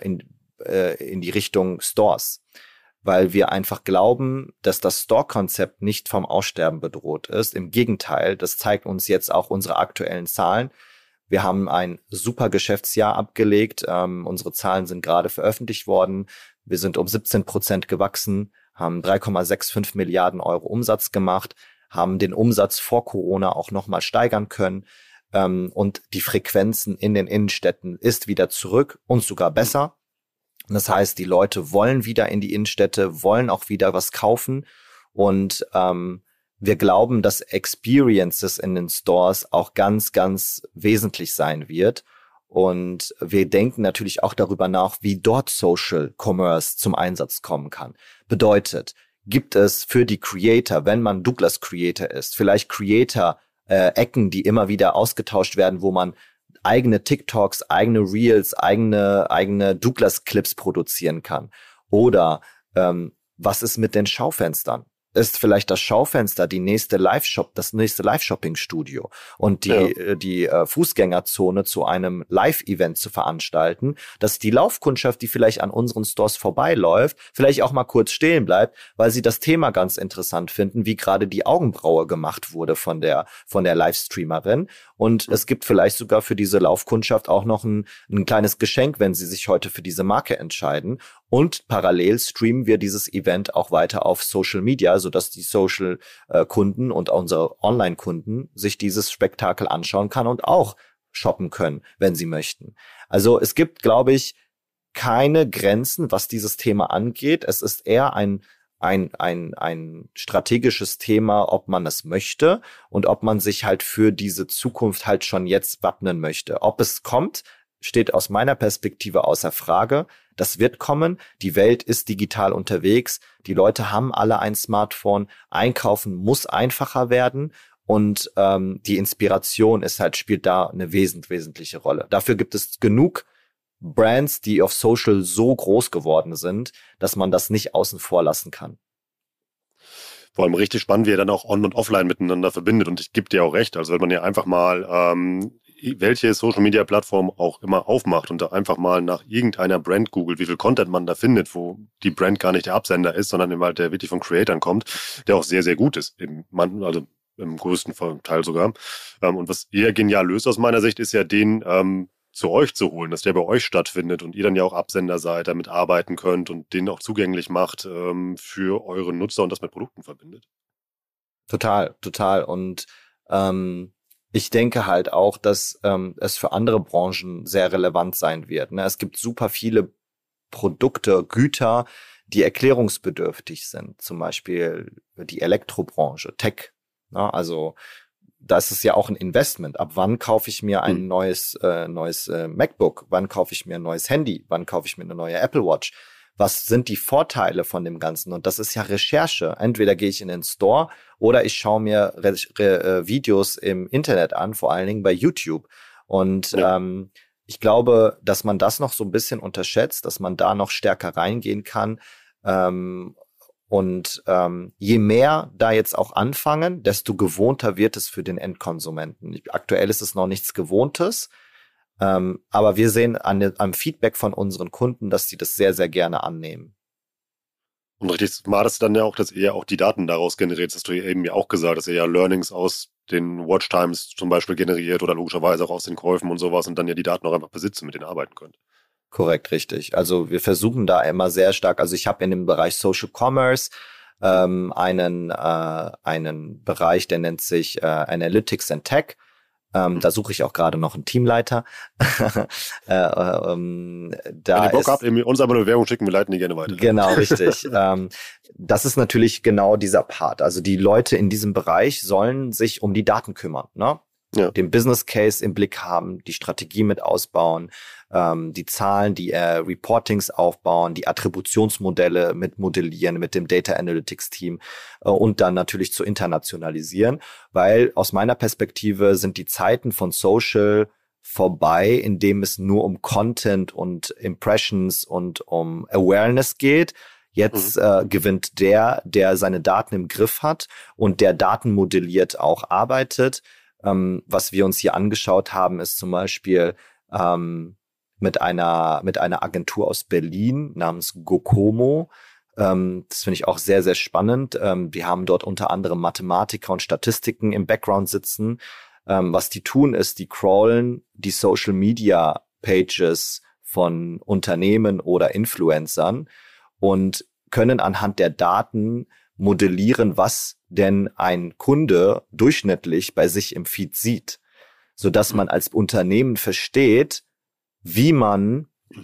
Richtung Stores, weil wir einfach glauben, dass das Store-Konzept nicht vom Aussterben bedroht ist. Im Gegenteil, das zeigt uns jetzt auch unsere aktuellen Zahlen. Wir haben ein super Geschäftsjahr abgelegt. Unsere Zahlen sind gerade veröffentlicht worden. Wir sind um 17% gewachsen, haben 3,65 Milliarden Euro Umsatz gemacht, haben den Umsatz vor Corona auch nochmal steigern können. Und die Frequenzen in den Innenstädten ist wieder zurück und sogar besser. Das heißt, die Leute wollen wieder in die Innenstädte, wollen auch wieder was kaufen. Und wir glauben, dass Experiences in den Stores auch ganz, ganz wesentlich sein wird. Und wir denken natürlich auch darüber nach, wie dort Social Commerce zum Einsatz kommen kann. Bedeutet, gibt es für die Creator, wenn man Douglas Creator ist, vielleicht Creator Ecken, die immer wieder ausgetauscht werden, wo man eigene TikToks, eigene Reels, eigene Douglas-Clips produzieren kann. Oder was ist mit den Schaufenstern? Ist vielleicht das Schaufenster das nächste Live-Shopping-Studio und die Fußgängerzone zu einem Live-Event zu veranstalten, dass die Laufkundschaft, die vielleicht an unseren Stores vorbeiläuft, vielleicht auch mal kurz stehen bleibt, weil sie das Thema ganz interessant finden, wie gerade die Augenbraue gemacht wurde von der Livestreamerin. Und es gibt vielleicht sogar für diese Laufkundschaft auch noch ein kleines Geschenk, wenn sie sich heute für diese Marke entscheiden. Und parallel streamen wir dieses Event auch weiter auf Social Media, sodass die Social-Kunden und unsere Online-Kunden sich dieses Spektakel anschauen kann und auch shoppen können, wenn sie möchten. Also es gibt, glaube ich, keine Grenzen, was dieses Thema angeht. Es ist eher ein strategisches Thema, ob man es möchte und ob man sich halt für diese Zukunft halt schon jetzt wappnen möchte. Ob es kommt, steht aus meiner Perspektive außer Frage. Das wird kommen. Die Welt ist digital unterwegs. Die Leute haben alle ein Smartphone. Einkaufen muss einfacher werden. Und die Inspiration spielt da eine wesentliche Rolle. Dafür gibt es genug Brands, die auf Social so groß geworden sind, dass man das nicht außen vor lassen kann. Vor allem richtig spannend, wie er dann auch on- und offline miteinander verbindet. Und ich gebe dir auch recht. Also wenn man ja einfach mal welche Social-Media-Plattform auch immer aufmacht und da einfach mal nach irgendeiner Brand googelt, wie viel Content man da findet, wo die Brand gar nicht der Absender ist, sondern eben halt der wirklich von Creatoren kommt, der auch sehr, sehr gut ist. Also im größten Teil sogar. Und was ihr genial löst aus meiner Sicht, ist ja den zu euch zu holen, dass der bei euch stattfindet und ihr dann ja auch Absender seid, damit arbeiten könnt und den auch zugänglich macht für eure Nutzer und das mit Produkten verbindet. Total. Und ich denke halt auch, dass es für andere Branchen sehr relevant sein wird. Ne? Es gibt super viele Produkte, Güter, die erklärungsbedürftig sind. Zum Beispiel die Elektrobranche, Tech. Ne? Also das ist ja auch ein Investment. Ab wann kaufe ich mir ein neues MacBook? Wann kaufe ich mir ein neues Handy? Wann kaufe ich mir eine neue Apple Watch? Was sind die Vorteile von dem Ganzen? Und das ist ja Recherche. Entweder gehe ich in den Store oder ich schaue mir Videos im Internet an, vor allen Dingen bei YouTube. Und ich glaube, dass man das noch so ein bisschen unterschätzt, dass man da noch stärker reingehen kann. Und je mehr da jetzt auch anfangen, desto gewohnter wird es für den Endkonsumenten. Aktuell ist es noch nichts Gewohntes. Aber wir sehen am Feedback von unseren Kunden, dass sie das sehr, sehr gerne annehmen. Und richtig smart ist dann ja auch, dass ihr ja auch die Daten daraus generiert. Das hast du eben ja auch gesagt, dass ihr ja Learnings aus den Watchtimes zum Beispiel generiert oder logischerweise auch aus den Käufen und sowas und dann ja die Daten auch einfach besitzt und mit denen arbeiten könnt. Korrekt, richtig. Also wir versuchen da immer sehr stark, also ich habe in dem Bereich Social Commerce einen Bereich, der nennt sich Analytics and Tech. Da suche ich auch gerade noch einen Teamleiter. Wenn ihr Bock habt, uns aber eine Bewerbung schicken, wir leiten die gerne weiter. Genau, richtig. Das ist natürlich genau dieser Part. Also die Leute in diesem Bereich sollen sich um die Daten kümmern, ne? Ja. Den Business Case im Blick haben, die Strategie mit ausbauen, die Zahlen, die Reportings aufbauen, die Attributionsmodelle mit modellieren mit dem Data Analytics Team und dann natürlich zu internationalisieren, weil aus meiner Perspektive sind die Zeiten von Social vorbei, in dem es nur um Content und Impressions und um Awareness geht. Jetzt gewinnt der seine Daten im Griff hat und der Daten modelliert auch arbeitet. Was wir uns hier angeschaut haben, ist zum Beispiel mit einer Agentur aus Berlin namens Gocomo. Das finde ich auch sehr, sehr spannend. Die haben dort unter anderem Mathematiker und Statistiken im Background sitzen. Was die tun, ist, die crawlen die Social Media Pages von Unternehmen oder Influencern und können anhand der Daten modellieren, was denn ein Kunde durchschnittlich bei sich im Feed sieht, sodass man als Unternehmen versteht, wie man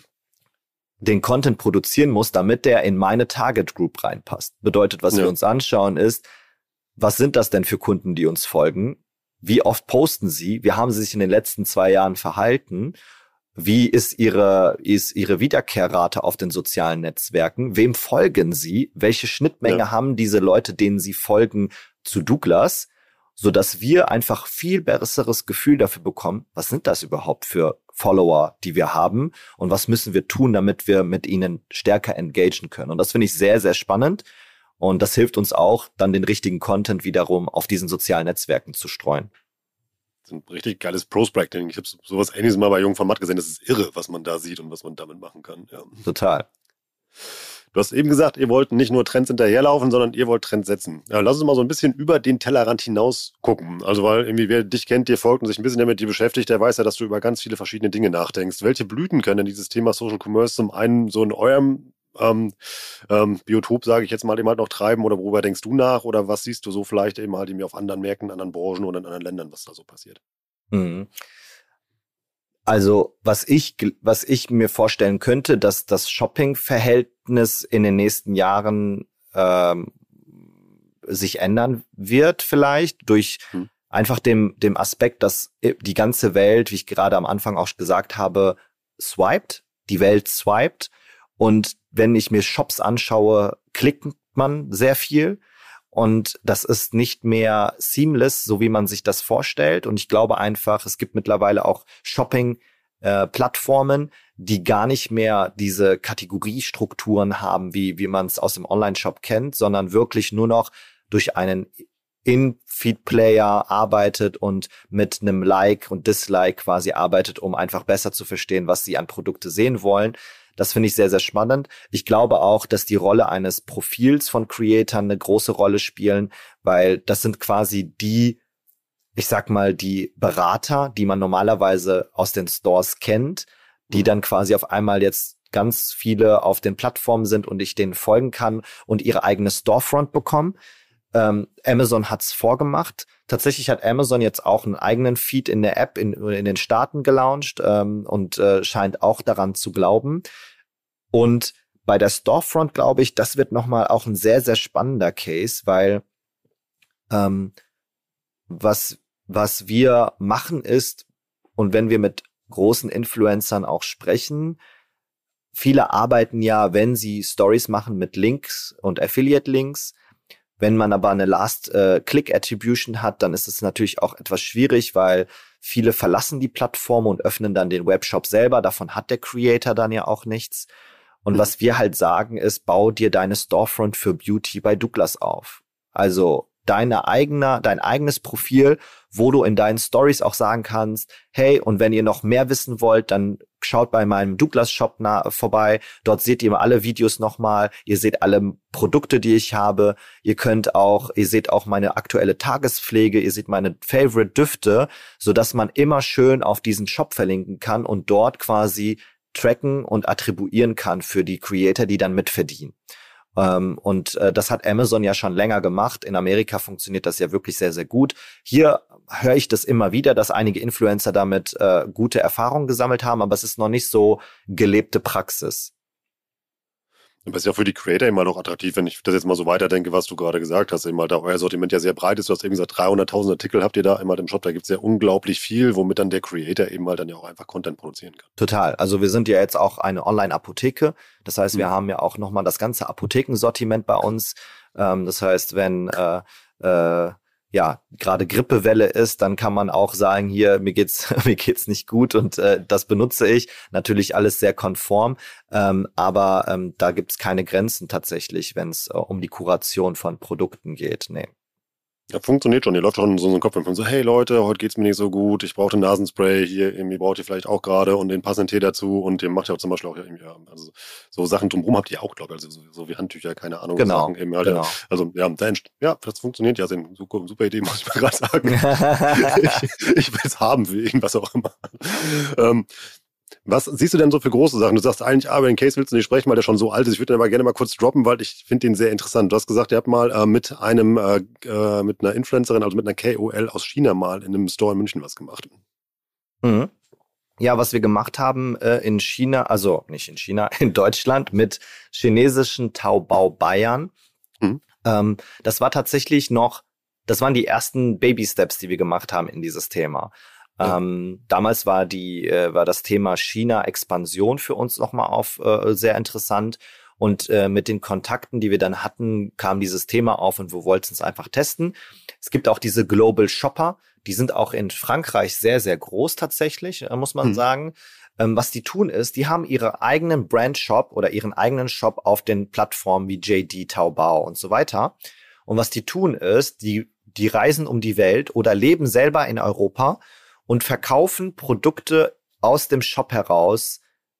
den Content produzieren muss, damit der in meine Target Group reinpasst. Bedeutet, was wir uns anschauen ist, was sind das denn für Kunden, die uns folgen? Wie oft posten sie? Wie haben sie sich in den letzten 2 Jahren verhalten? Wie ist ihre Wiederkehrrate auf den sozialen Netzwerken? Wem folgen sie? Welche Schnittmenge haben diese Leute, denen sie folgen, zu Douglas? Sodass wir einfach viel besseres Gefühl dafür bekommen, was sind das überhaupt für Follower, die wir haben? Und was müssen wir tun, damit wir mit ihnen stärker engagen können? Und das finde ich sehr, sehr spannend. Und das hilft uns auch, dann den richtigen Content wiederum auf diesen sozialen Netzwerken zu streuen. Das ist ein richtig geiles Prospecting. Ich habe sowas Ähnliches mal bei Jungformat gesehen. Das ist irre, was man da sieht und was man damit machen kann. Ja. Total. Du hast eben gesagt, ihr wollt nicht nur Trends hinterherlaufen, sondern ihr wollt Trends setzen. Ja, lass uns mal so ein bisschen über den Tellerrand hinaus gucken. Also weil irgendwie wer dich kennt, dir folgt und sich ein bisschen damit dir beschäftigt, der weiß ja, dass du über ganz viele verschiedene Dinge nachdenkst. Welche Blüten können denn dieses Thema Social Commerce zum einen so in eurem Biotop, sage ich jetzt mal, eben halt noch treiben, oder worüber denkst du nach, oder was siehst du so vielleicht eben halt auf anderen Märkten, anderen Branchen oder in anderen Ländern, was da so passiert? Also was ich mir vorstellen könnte, dass das Shopping-Verhältnis in den nächsten Jahren sich ändern wird vielleicht durch einfach dem Aspekt, dass die ganze Welt, wie ich gerade am Anfang auch gesagt habe, die Welt swiped. Und wenn ich mir Shops anschaue, klickt man sehr viel. Und das ist nicht mehr seamless, so wie man sich das vorstellt. Und ich glaube einfach, es gibt mittlerweile auch Shopping-Plattformen, die gar nicht mehr diese Kategoriestrukturen haben, wie man es aus dem Online-Shop kennt, sondern wirklich nur noch durch einen In-Feed-Player arbeitet und mit einem Like und Dislike quasi arbeitet, um einfach besser zu verstehen, was sie an Produkte sehen wollen. Das finde ich sehr, sehr spannend. Ich glaube auch, dass die Rolle eines Profils von Creatern eine große Rolle spielen, weil das sind quasi die Berater, die man normalerweise aus den Stores kennt, die dann quasi auf einmal jetzt ganz viele auf den Plattformen sind und ich denen folgen kann und ihre eigene Storefront bekommen. Amazon hat's vorgemacht. Tatsächlich hat Amazon jetzt auch einen eigenen Feed in der App in den Staaten gelauncht und scheint auch daran zu glauben. Und bei der Storefront glaube ich, das wird nochmal auch ein sehr, sehr spannender Case, weil was wir machen ist, und wenn wir mit großen Influencern auch sprechen, viele arbeiten ja, wenn sie Stories machen, mit Links und Affiliate-Links. Wenn man aber eine Last-Click-Attribution hat, dann ist es natürlich auch etwas schwierig, weil viele verlassen die Plattform und öffnen dann den Webshop selber. Davon hat der Creator dann ja auch nichts. Und was wir halt sagen ist, bau dir deine Storefront für Beauty bei Douglas auf. Also dein eigenes Profil, wo du in deinen Stories auch sagen kannst, hey, und wenn ihr noch mehr wissen wollt, dann schaut bei meinem Douglas Shop vorbei. Dort seht ihr alle Videos nochmal. Ihr seht alle Produkte, die ich habe. Ihr seht auch meine aktuelle Tagespflege. Ihr seht meine Favorite Düfte, sodass man immer schön auf diesen Shop verlinken kann und dort quasi tracken und attribuieren kann für die Creator, die dann mitverdienen. Und das hat Amazon ja schon länger gemacht. In Amerika funktioniert das ja wirklich sehr, sehr gut. Hier höre ich das immer wieder, dass einige Influencer damit gute Erfahrungen gesammelt haben, aber es ist noch nicht so gelebte Praxis. Aber es ist ja für die Creator immer noch attraktiv, wenn ich das jetzt mal so weiterdenke, was du gerade gesagt hast, eben halt da euer Sortiment ja sehr breit ist. Du hast eben gesagt, 300.000 Artikel habt ihr da immer im Shop, da gibt es ja unglaublich viel, womit dann der Creator eben halt dann ja auch einfach Content produzieren kann. Total. Also wir sind ja jetzt auch eine Online-Apotheke. Das heißt, wir haben ja auch nochmal das ganze Apothekensortiment bei uns. Das heißt, wenn gerade Grippewelle ist, dann kann man auch sagen, hier, mir geht's nicht gut und das benutze ich. Natürlich alles sehr konform, aber da gibt's keine Grenzen tatsächlich, wenn es um die Kuration von Produkten geht. Nee. Ja, funktioniert schon. Ihr läuft schon in so einen Kopf von so, hey Leute, heute geht's mir nicht so gut, ich brauche ein Nasenspray, hier irgendwie braucht ihr vielleicht auch gerade und den passenden Tee dazu und ihr macht ja auch zum Beispiel auch irgendwie, also so Sachen drumherum habt ihr auch, glaube ich, also so wie Handtücher, keine Ahnung. Genau, Sachen eben halt, genau. Also das funktioniert ja, super Idee, muss ich mal gerade sagen. ich will es haben für irgendwas auch immer. Was siehst du denn so für große Sachen? Du sagst eigentlich, über den Case willst du nicht sprechen, weil der schon so alt ist. Ich würde den aber gerne mal kurz droppen, weil ich finde den sehr interessant. Du hast gesagt, ihr habt mal mit einer Influencerin, also mit einer KOL aus China mal in einem Store in München was gemacht. Mhm. Ja, was wir gemacht haben in China, also nicht in China, in Deutschland mit chinesischen Taobao-Buyern. Mhm. Das war tatsächlich das waren die ersten Baby-Steps, die wir gemacht haben in dieses Thema. Ja. Damals war das Thema China-Expansion für uns nochmal sehr interessant und mit den Kontakten, die wir dann hatten, kam dieses Thema auf und wir wollten es einfach testen. Es gibt auch diese Global Shopper, die sind auch in Frankreich sehr, sehr groß tatsächlich, muss man sagen. Was die tun ist, die haben ihren eigenen Brand-Shop oder ihren eigenen Shop auf den Plattformen wie JD, Taobao und so weiter. Und was die tun ist, die reisen um die Welt oder leben selber in Europa und verkaufen Produkte aus dem Shop heraus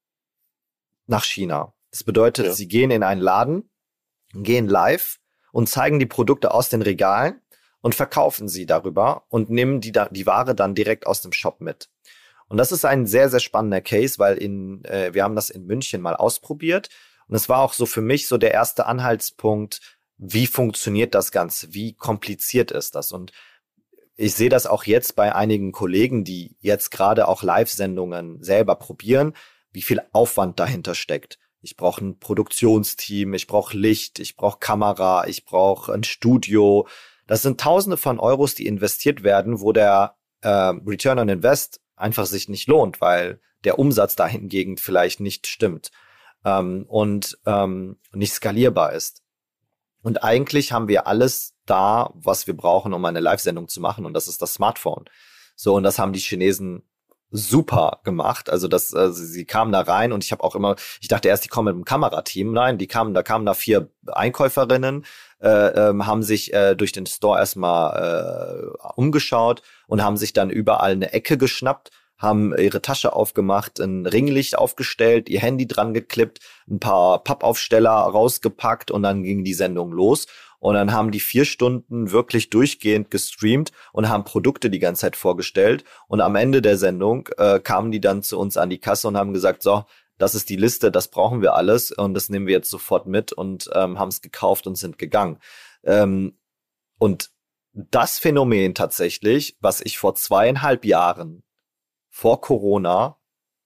nach China. Das bedeutet, sie gehen in einen Laden, gehen live und zeigen die Produkte aus den Regalen und verkaufen sie darüber und nehmen die Ware dann direkt aus dem Shop mit. Und das ist ein sehr, sehr spannender Case, weil wir haben das in München mal ausprobiert und es war auch so für mich so der erste Anhaltspunkt, wie funktioniert das Ganze, wie kompliziert ist das? Und ich sehe das auch jetzt bei einigen Kollegen, die jetzt gerade auch Live-Sendungen selber probieren, wie viel Aufwand dahinter steckt. Ich brauche ein Produktionsteam, ich brauche Licht, ich brauche Kamera, ich brauche ein Studio. Das sind Tausende von Euros, die investiert werden, wo der Return on Invest einfach sich nicht lohnt, weil der Umsatz dahingegen vielleicht nicht stimmt und nicht skalierbar ist. Und eigentlich haben wir alles da, was wir brauchen, um eine Live-Sendung zu machen. Und das ist das Smartphone. So, und das haben die Chinesen super gemacht. Also sie kamen da rein und ich dachte erst, die kommen mit einem Kamerateam. Nein, da kamen da 4 Einkäuferinnen, haben sich durch den Store erstmal umgeschaut und haben sich dann überall eine Ecke geschnappt, haben ihre Tasche aufgemacht, ein Ringlicht aufgestellt, ihr Handy dran geklippt, ein paar Pappaufsteller rausgepackt und dann ging die Sendung los. Und dann haben die 4 Stunden wirklich durchgehend gestreamt und haben Produkte die ganze Zeit vorgestellt. Und am Ende der Sendung kamen die dann zu uns an die Kasse und haben gesagt, so, das ist die Liste, das brauchen wir alles und das nehmen wir jetzt sofort mit und haben es gekauft und sind gegangen. Und das Phänomen tatsächlich, was ich vor 2,5 Jahren vor Corona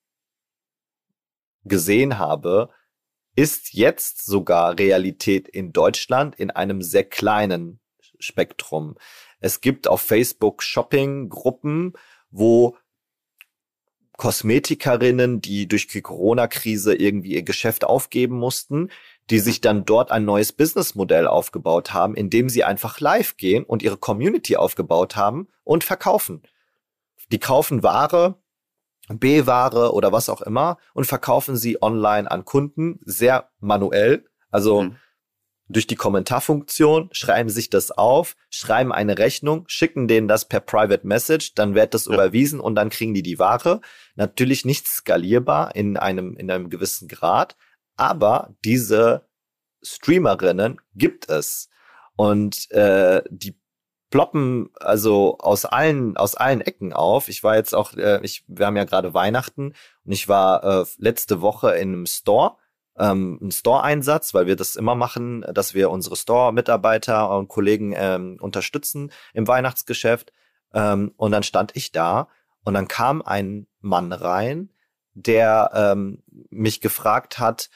gesehen habe, ist jetzt sogar Realität in Deutschland in einem sehr kleinen Spektrum. Es gibt auf Facebook Shopping-Gruppen, wo Kosmetikerinnen, die durch die Corona-Krise irgendwie ihr Geschäft aufgeben mussten, die sich dann dort ein neues Businessmodell aufgebaut haben, indem sie einfach live gehen und ihre Community aufgebaut haben und verkaufen. Die kaufen Ware, B-Ware oder was auch immer und verkaufen sie online an Kunden, sehr manuell. Also durch die Kommentarfunktion, schreiben sich das auf, schreiben eine Rechnung, schicken denen das per Private Message, dann wird das überwiesen und dann kriegen die Ware. Natürlich nicht skalierbar in einem gewissen Grad, aber diese Streamerinnen gibt es. Und die ploppen also aus allen Ecken auf. Ich war jetzt auch, wir haben ja gerade Weihnachten und ich war letzte Woche in einem Store, ein Store-Einsatz, weil wir das immer machen, dass wir unsere Store-Mitarbeiter und Kollegen unterstützen im Weihnachtsgeschäft. Und dann stand ich da und dann kam ein Mann rein, der mich gefragt hat,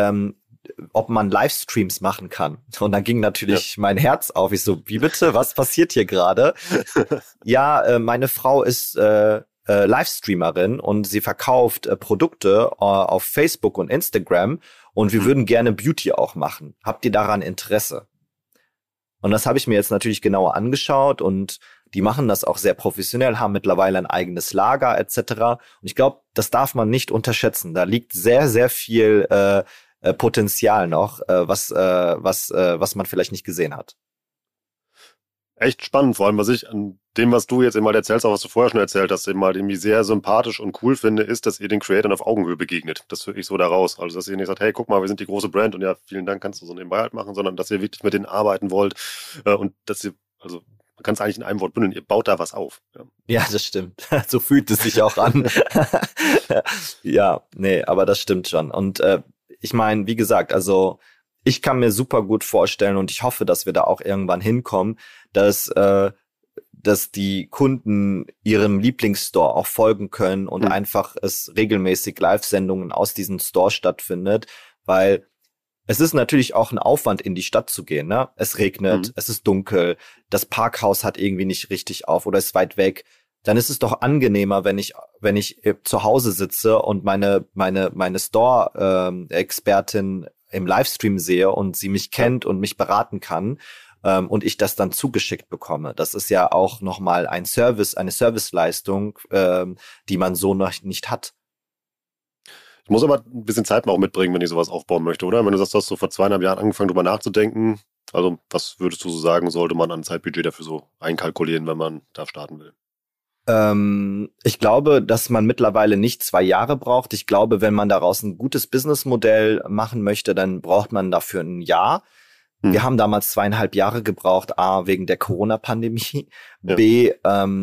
ob man Livestreams machen kann. Und dann ging natürlich mein Herz auf. Ich so, wie bitte? Was passiert hier gerade? Ja, meine Frau ist Livestreamerin und sie verkauft Produkte auf Facebook und Instagram und wir würden gerne Beauty auch machen. Habt ihr daran Interesse? Und das habe ich mir jetzt natürlich genauer angeschaut und die machen das auch sehr professionell, haben mittlerweile ein eigenes Lager etc. Und ich glaube, das darf man nicht unterschätzen. Da liegt sehr, sehr viel Potenzial noch, was man vielleicht nicht gesehen hat. Echt spannend, vor allem was ich an dem, was du jetzt eben mal erzählst, auch was du vorher schon erzählt hast, eben mal irgendwie sehr sympathisch und cool finde, ist, dass ihr den Creatoren auf Augenhöhe begegnet. Das höre ich so daraus. Also, dass ihr nicht sagt, hey, guck mal, wir sind die große Brand und ja, vielen Dank, kannst du so nebenbei halt machen, sondern dass ihr wirklich mit denen arbeiten wollt und dass ihr, also man kann es eigentlich in einem Wort bündeln, ihr baut da was auf. Ja, das stimmt. So fühlt es sich auch an. Ja, nee, aber das stimmt schon. Und ich meine, wie gesagt, also ich kann mir super gut vorstellen und ich hoffe, dass wir da auch irgendwann hinkommen, dass die Kunden ihrem Lieblingsstore auch folgen können und einfach es regelmäßig Live-Sendungen aus diesem Store stattfindet, weil es ist natürlich auch ein Aufwand, in die Stadt zu gehen, ne? Es regnet, es ist dunkel, das Parkhaus hat irgendwie nicht richtig auf oder ist weit weg. Dann ist es doch angenehmer, wenn ich zu Hause sitze und meine Store-Expertin im Livestream sehe und sie mich kennt und mich beraten kann und ich das dann zugeschickt bekomme. Das ist ja auch nochmal eine Serviceleistung, die man so noch nicht hat. Ich muss aber ein bisschen Zeit mal auch mitbringen, wenn ich sowas aufbauen möchte, oder? Wenn du sagst, du hast so vor 2,5 Jahren angefangen, drüber nachzudenken, also was würdest du so sagen, sollte man an Zeitbudget dafür so einkalkulieren, wenn man da starten will? Ich glaube, dass man mittlerweile nicht 2 Jahre braucht. Ich glaube, wenn man daraus ein gutes Businessmodell machen möchte, dann braucht man dafür ein Jahr. Wir haben damals 2,5 Jahre gebraucht, A, wegen der Corona-Pandemie, B,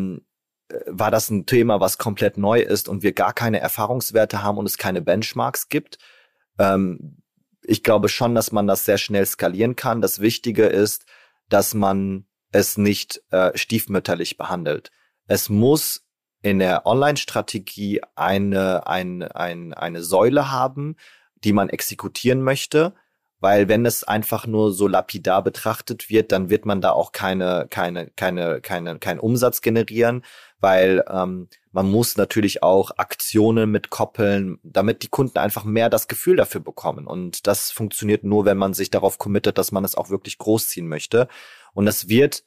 war das ein Thema, was komplett neu ist und wir gar keine Erfahrungswerte haben und es keine Benchmarks gibt. Ich glaube schon, dass man das sehr schnell skalieren kann. Das Wichtige ist, dass man es nicht stiefmütterlich behandelt. Es muss in der Online-Strategie eine Säule haben, die man exekutieren möchte, weil wenn es einfach nur so lapidar betrachtet wird, dann wird man da auch keinen Umsatz generieren, weil man muss natürlich auch Aktionen mitkoppeln, damit die Kunden einfach mehr das Gefühl dafür bekommen. Und das funktioniert nur, wenn man sich darauf committet, dass man es auch wirklich großziehen möchte. Und das wird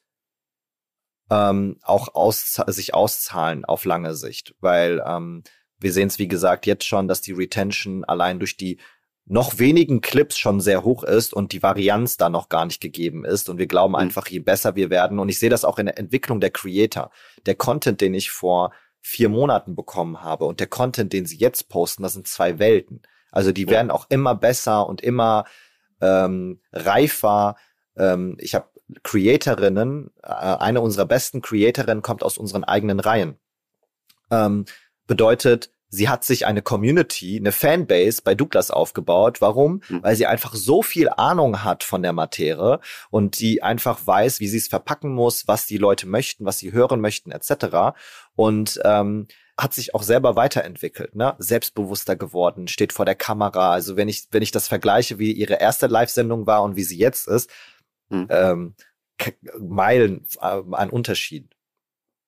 auch sich auszahlen auf lange Sicht, weil wir sehen es, wie gesagt, jetzt schon, dass die Retention allein durch die noch wenigen Clips schon sehr hoch ist und die Varianz da noch gar nicht gegeben ist. Und wir glauben einfach, je besser wir werden, und ich sehe das auch in der Entwicklung der Creator, der Content, den ich vor 4 Monaten bekommen habe und der Content, den sie jetzt posten, das sind 2 Welten. Also die werden auch immer besser und immer reifer. Ich habe Creatorinnen, eine unserer besten Creatorinnen kommt aus unseren eigenen Reihen. Bedeutet, sie hat sich eine Community, eine Fanbase bei Douglas aufgebaut. Warum? Weil sie einfach so viel Ahnung hat von der Materie und die einfach weiß, wie sie es verpacken muss, was die Leute möchten, was sie hören möchten, etc. Und hat sich auch selber weiterentwickelt, ne? Selbstbewusster geworden, steht vor der Kamera. Also wenn ich das vergleiche, wie ihre erste Live-Sendung war und wie sie jetzt ist, Meilen an Unterschied.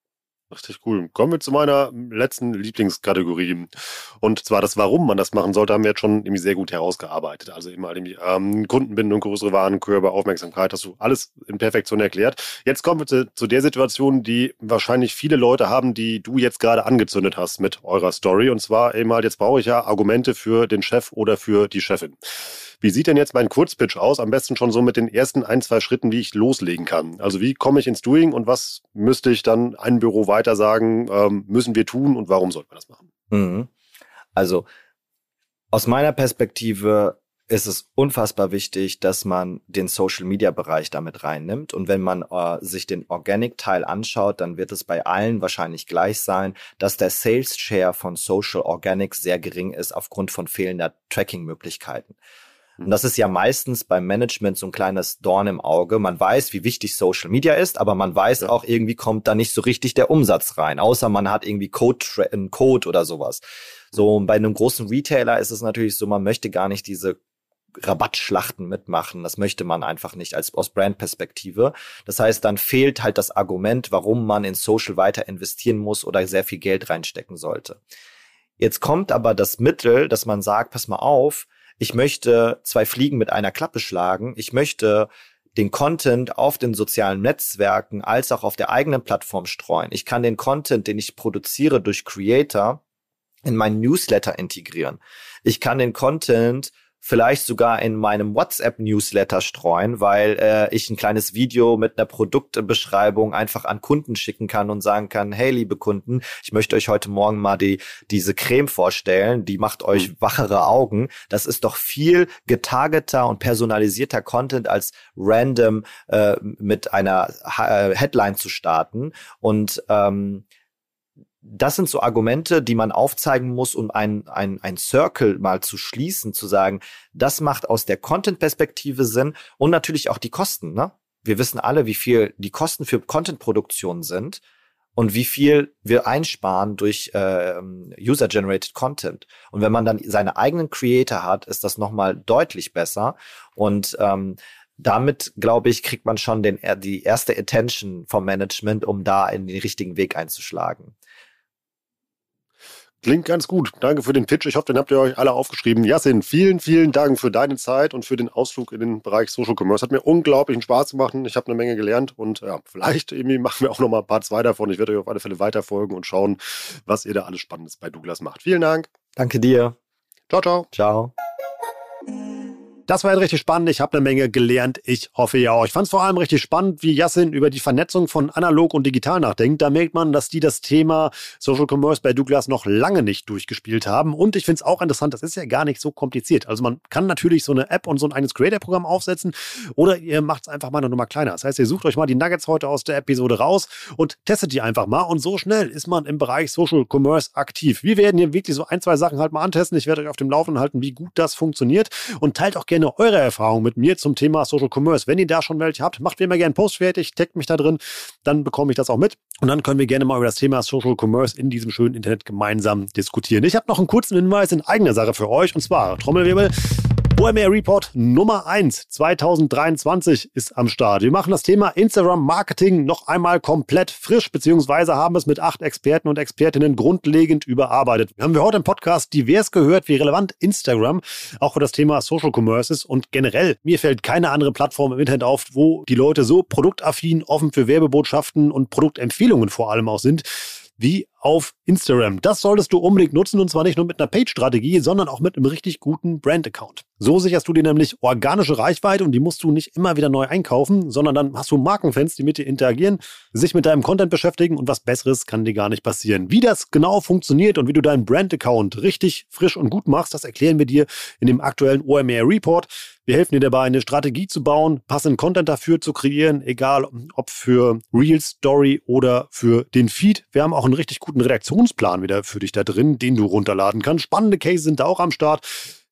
Richtig cool. Kommen wir zu meiner letzten Lieblingskategorie. Und zwar das, warum man das machen sollte, haben wir jetzt schon irgendwie sehr gut herausgearbeitet. Also immer irgendwie Kundenbindung, größere Warenkörbe, Aufmerksamkeit, hast du alles in Perfektion erklärt. Jetzt kommen wir zu der Situation, die wahrscheinlich viele Leute haben, die du jetzt gerade angezündet hast mit eurer Story. Und zwar eben halt, jetzt brauche ich ja Argumente für den Chef oder für die Chefin. Wie sieht denn jetzt mein Kurzpitch aus? Am besten schon so mit den ersten 1-2 Schritten, wie ich loslegen kann. Also wie komme ich ins Doing und was müsste ich dann ein Büro weiter sagen, müssen wir tun und warum sollten wir das machen? Mhm. Also aus meiner Perspektive ist es unfassbar wichtig, dass man den Social-Media-Bereich damit reinnimmt. Und wenn man sich den Organic-Teil anschaut, dann wird es bei allen wahrscheinlich gleich sein, dass der Sales-Share von Social Organic sehr gering ist aufgrund von fehlender Tracking-Möglichkeiten. Und das ist ja meistens beim Management so ein kleines Dorn im Auge. Man weiß, wie wichtig Social Media ist, aber man weiß auch, irgendwie kommt da nicht so richtig der Umsatz rein, außer man hat irgendwie einen Code oder sowas. So, bei einem großen Retailer ist es natürlich so, man möchte gar nicht diese Rabattschlachten mitmachen. Das möchte man einfach nicht aus Brandperspektive. Das heißt, dann fehlt halt das Argument, warum man in Social weiter investieren muss oder sehr viel Geld reinstecken sollte. Jetzt kommt aber das Mittel, dass man sagt, pass mal auf, ich möchte 2 Fliegen mit einer Klappe schlagen. Ich möchte den Content auf den sozialen Netzwerken als auch auf der eigenen Plattform streuen. Ich kann den Content, den ich produziere durch Creator, in meinen Newsletter integrieren. Ich kann den Content vielleicht sogar in meinem WhatsApp-Newsletter streuen, weil ich ein kleines Video mit einer Produktbeschreibung einfach an Kunden schicken kann und sagen kann, hey, liebe Kunden, ich möchte euch heute Morgen mal diese Creme vorstellen, die macht euch wachere Augen. Das ist doch viel getargeter und personalisierter Content als random mit einer Headline zu starten. Und das sind so Argumente, die man aufzeigen muss, um ein Circle mal zu schließen, zu sagen, das macht aus der Content-Perspektive Sinn und natürlich auch die Kosten, ne? Wir wissen alle, wie viel die Kosten für Content-Produktion sind und wie viel wir einsparen durch User-Generated Content. Und wenn man dann seine eigenen Creator hat, ist das nochmal deutlich besser und damit, glaube ich, kriegt man schon die erste Attention vom Management, um da in den richtigen Weg einzuschlagen. Klingt ganz gut. Danke für den Pitch. Ich hoffe, den habt ihr euch alle aufgeschrieben. Yassin, vielen, vielen Dank für deine Zeit und für den Ausflug in den Bereich Social Commerce. Hat mir unglaublichen Spaß gemacht. Ich habe eine Menge gelernt und ja, vielleicht irgendwie machen wir auch noch mal Part 2 davon. Ich werde euch auf alle Fälle weiterfolgen und schauen, was ihr da alles Spannendes bei Douglas macht. Vielen Dank. Danke dir. Ciao, ciao. Ciao. Das war richtig spannend. Ich habe eine Menge gelernt. Ich hoffe ja auch. Ich fand es vor allem richtig spannend, wie Yassin über die Vernetzung von analog und digital nachdenkt. Da merkt man, dass die das Thema Social Commerce bei Douglas noch lange nicht durchgespielt haben. Und ich finde es auch interessant, das ist ja gar nicht so kompliziert. Also man kann natürlich so eine App und so ein eigenes Creator-Programm aufsetzen oder ihr macht es einfach mal eine Nummer kleiner. Das heißt, ihr sucht euch mal die Nuggets heute aus der Episode raus und testet die einfach mal. Und so schnell ist man im Bereich Social Commerce aktiv. Wir werden hier wirklich so 1-2 Sachen halt mal antesten. Ich werde euch auf dem Laufenden halten, wie gut das funktioniert. Und teilt auch gerne eure Erfahrungen mit mir zum Thema Social Commerce. Wenn ihr da schon welche habt, macht mir immer gerne einen Post fertig, taggt mich da drin, dann bekomme ich das auch mit. Und dann können wir gerne mal über das Thema Social Commerce in diesem schönen Internet gemeinsam diskutieren. Ich habe noch einen kurzen Hinweis in eigener Sache für euch, und zwar Trommelwirbel. OMR Report Nummer 1 2023 ist am Start. Wir machen das Thema Instagram Marketing noch einmal komplett frisch, beziehungsweise haben es mit 8 Experten und Expertinnen grundlegend überarbeitet. Haben wir heute im Podcast divers gehört, wie relevant Instagram auch für das Thema Social Commerce ist. Und generell, mir fällt keine andere Plattform im Internet auf, wo die Leute so produktaffin, offen für Werbebotschaften und Produktempfehlungen vor allem auch sind, wie auf Instagram. Das solltest du unbedingt nutzen, und zwar nicht nur mit einer Page-Strategie, sondern auch mit einem richtig guten Brand-Account. So sicherst du dir nämlich organische Reichweite und die musst du nicht immer wieder neu einkaufen, sondern dann hast du Markenfans, die mit dir interagieren, sich mit deinem Content beschäftigen und was Besseres kann dir gar nicht passieren. Wie das genau funktioniert und wie du deinen Brand-Account richtig frisch und gut machst, das erklären wir dir in dem aktuellen OMR Report. Wir helfen dir dabei, eine Strategie zu bauen, passenden Content dafür zu kreieren, egal ob für Reels, Story oder für den Feed. Wir haben auch einen richtig guten Redaktionsplan wieder für dich da drin, den du runterladen kannst. Spannende Cases sind da auch am Start.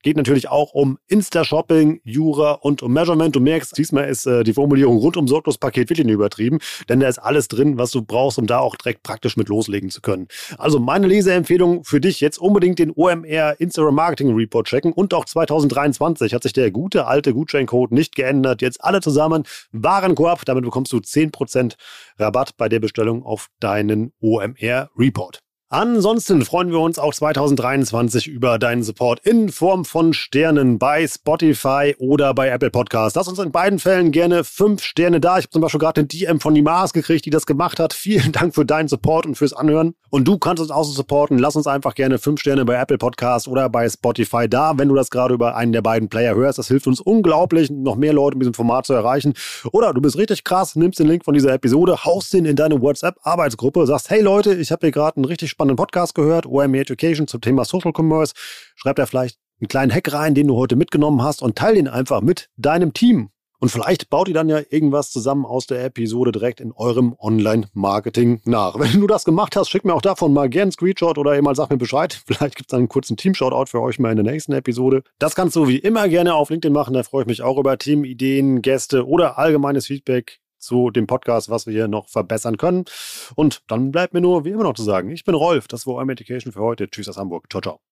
Geht natürlich auch um Insta-Shopping, Jura und um Measurement. Du merkst, diesmal ist die Formulierung rund um Sorglos-Paket wirklich nicht übertrieben, denn da ist alles drin, was du brauchst, um da auch direkt praktisch mit loslegen zu können. Also meine Leseempfehlung für dich, jetzt unbedingt den OMR Instagram Marketing Report checken und auch 2023 hat sich der gute alte Gutscheincode nicht geändert. Jetzt alle zusammen Warenkorb, damit bekommst du 10% Rabatt bei der Bestellung auf deinen OMR Report. Ansonsten freuen wir uns auch 2023 über deinen Support in Form von Sternen bei Spotify oder bei Apple Podcasts. Lass uns in beiden Fällen gerne 5 Sterne da. Ich habe zum Beispiel gerade eine DM von Nimas gekriegt, die das gemacht hat. Vielen Dank für deinen Support und fürs Anhören. Und du kannst uns auch so supporten. Lass uns einfach gerne 5 Sterne bei Apple Podcasts oder bei Spotify da, wenn du das gerade über einen der beiden Player hörst. Das hilft uns unglaublich, noch mehr Leute mit diesem Format zu erreichen. Oder du bist richtig krass, nimmst den Link von dieser Episode, haust den in deine WhatsApp-Arbeitsgruppe, sagst, hey Leute, ich habe hier gerade einen richtig spannenden Podcast gehört, OMR Education zum Thema Social Commerce. Schreib da vielleicht einen kleinen Hack rein, den du heute mitgenommen hast und teile den einfach mit deinem Team. Und vielleicht baut ihr dann ja irgendwas zusammen aus der Episode direkt in eurem Online-Marketing nach. Wenn du das gemacht hast, schick mir auch davon mal gerne einen Screenshot oder mal sag mir Bescheid. Vielleicht gibt es dann einen kurzen Team-Shoutout für euch mal in der nächsten Episode. Das kannst du wie immer gerne auf LinkedIn machen. Da freue ich mich auch über Themenideen, Gäste oder allgemeines Feedback zu dem Podcast, was wir hier noch verbessern können. Und dann bleibt mir nur wie immer noch zu sagen, ich bin Rolf, das war OMR Education für heute. Tschüss aus Hamburg. Ciao, ciao.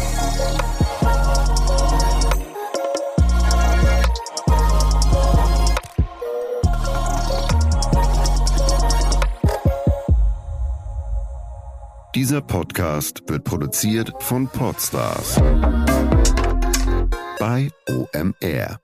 Dieser Podcast wird produziert von Podstars bei OMR.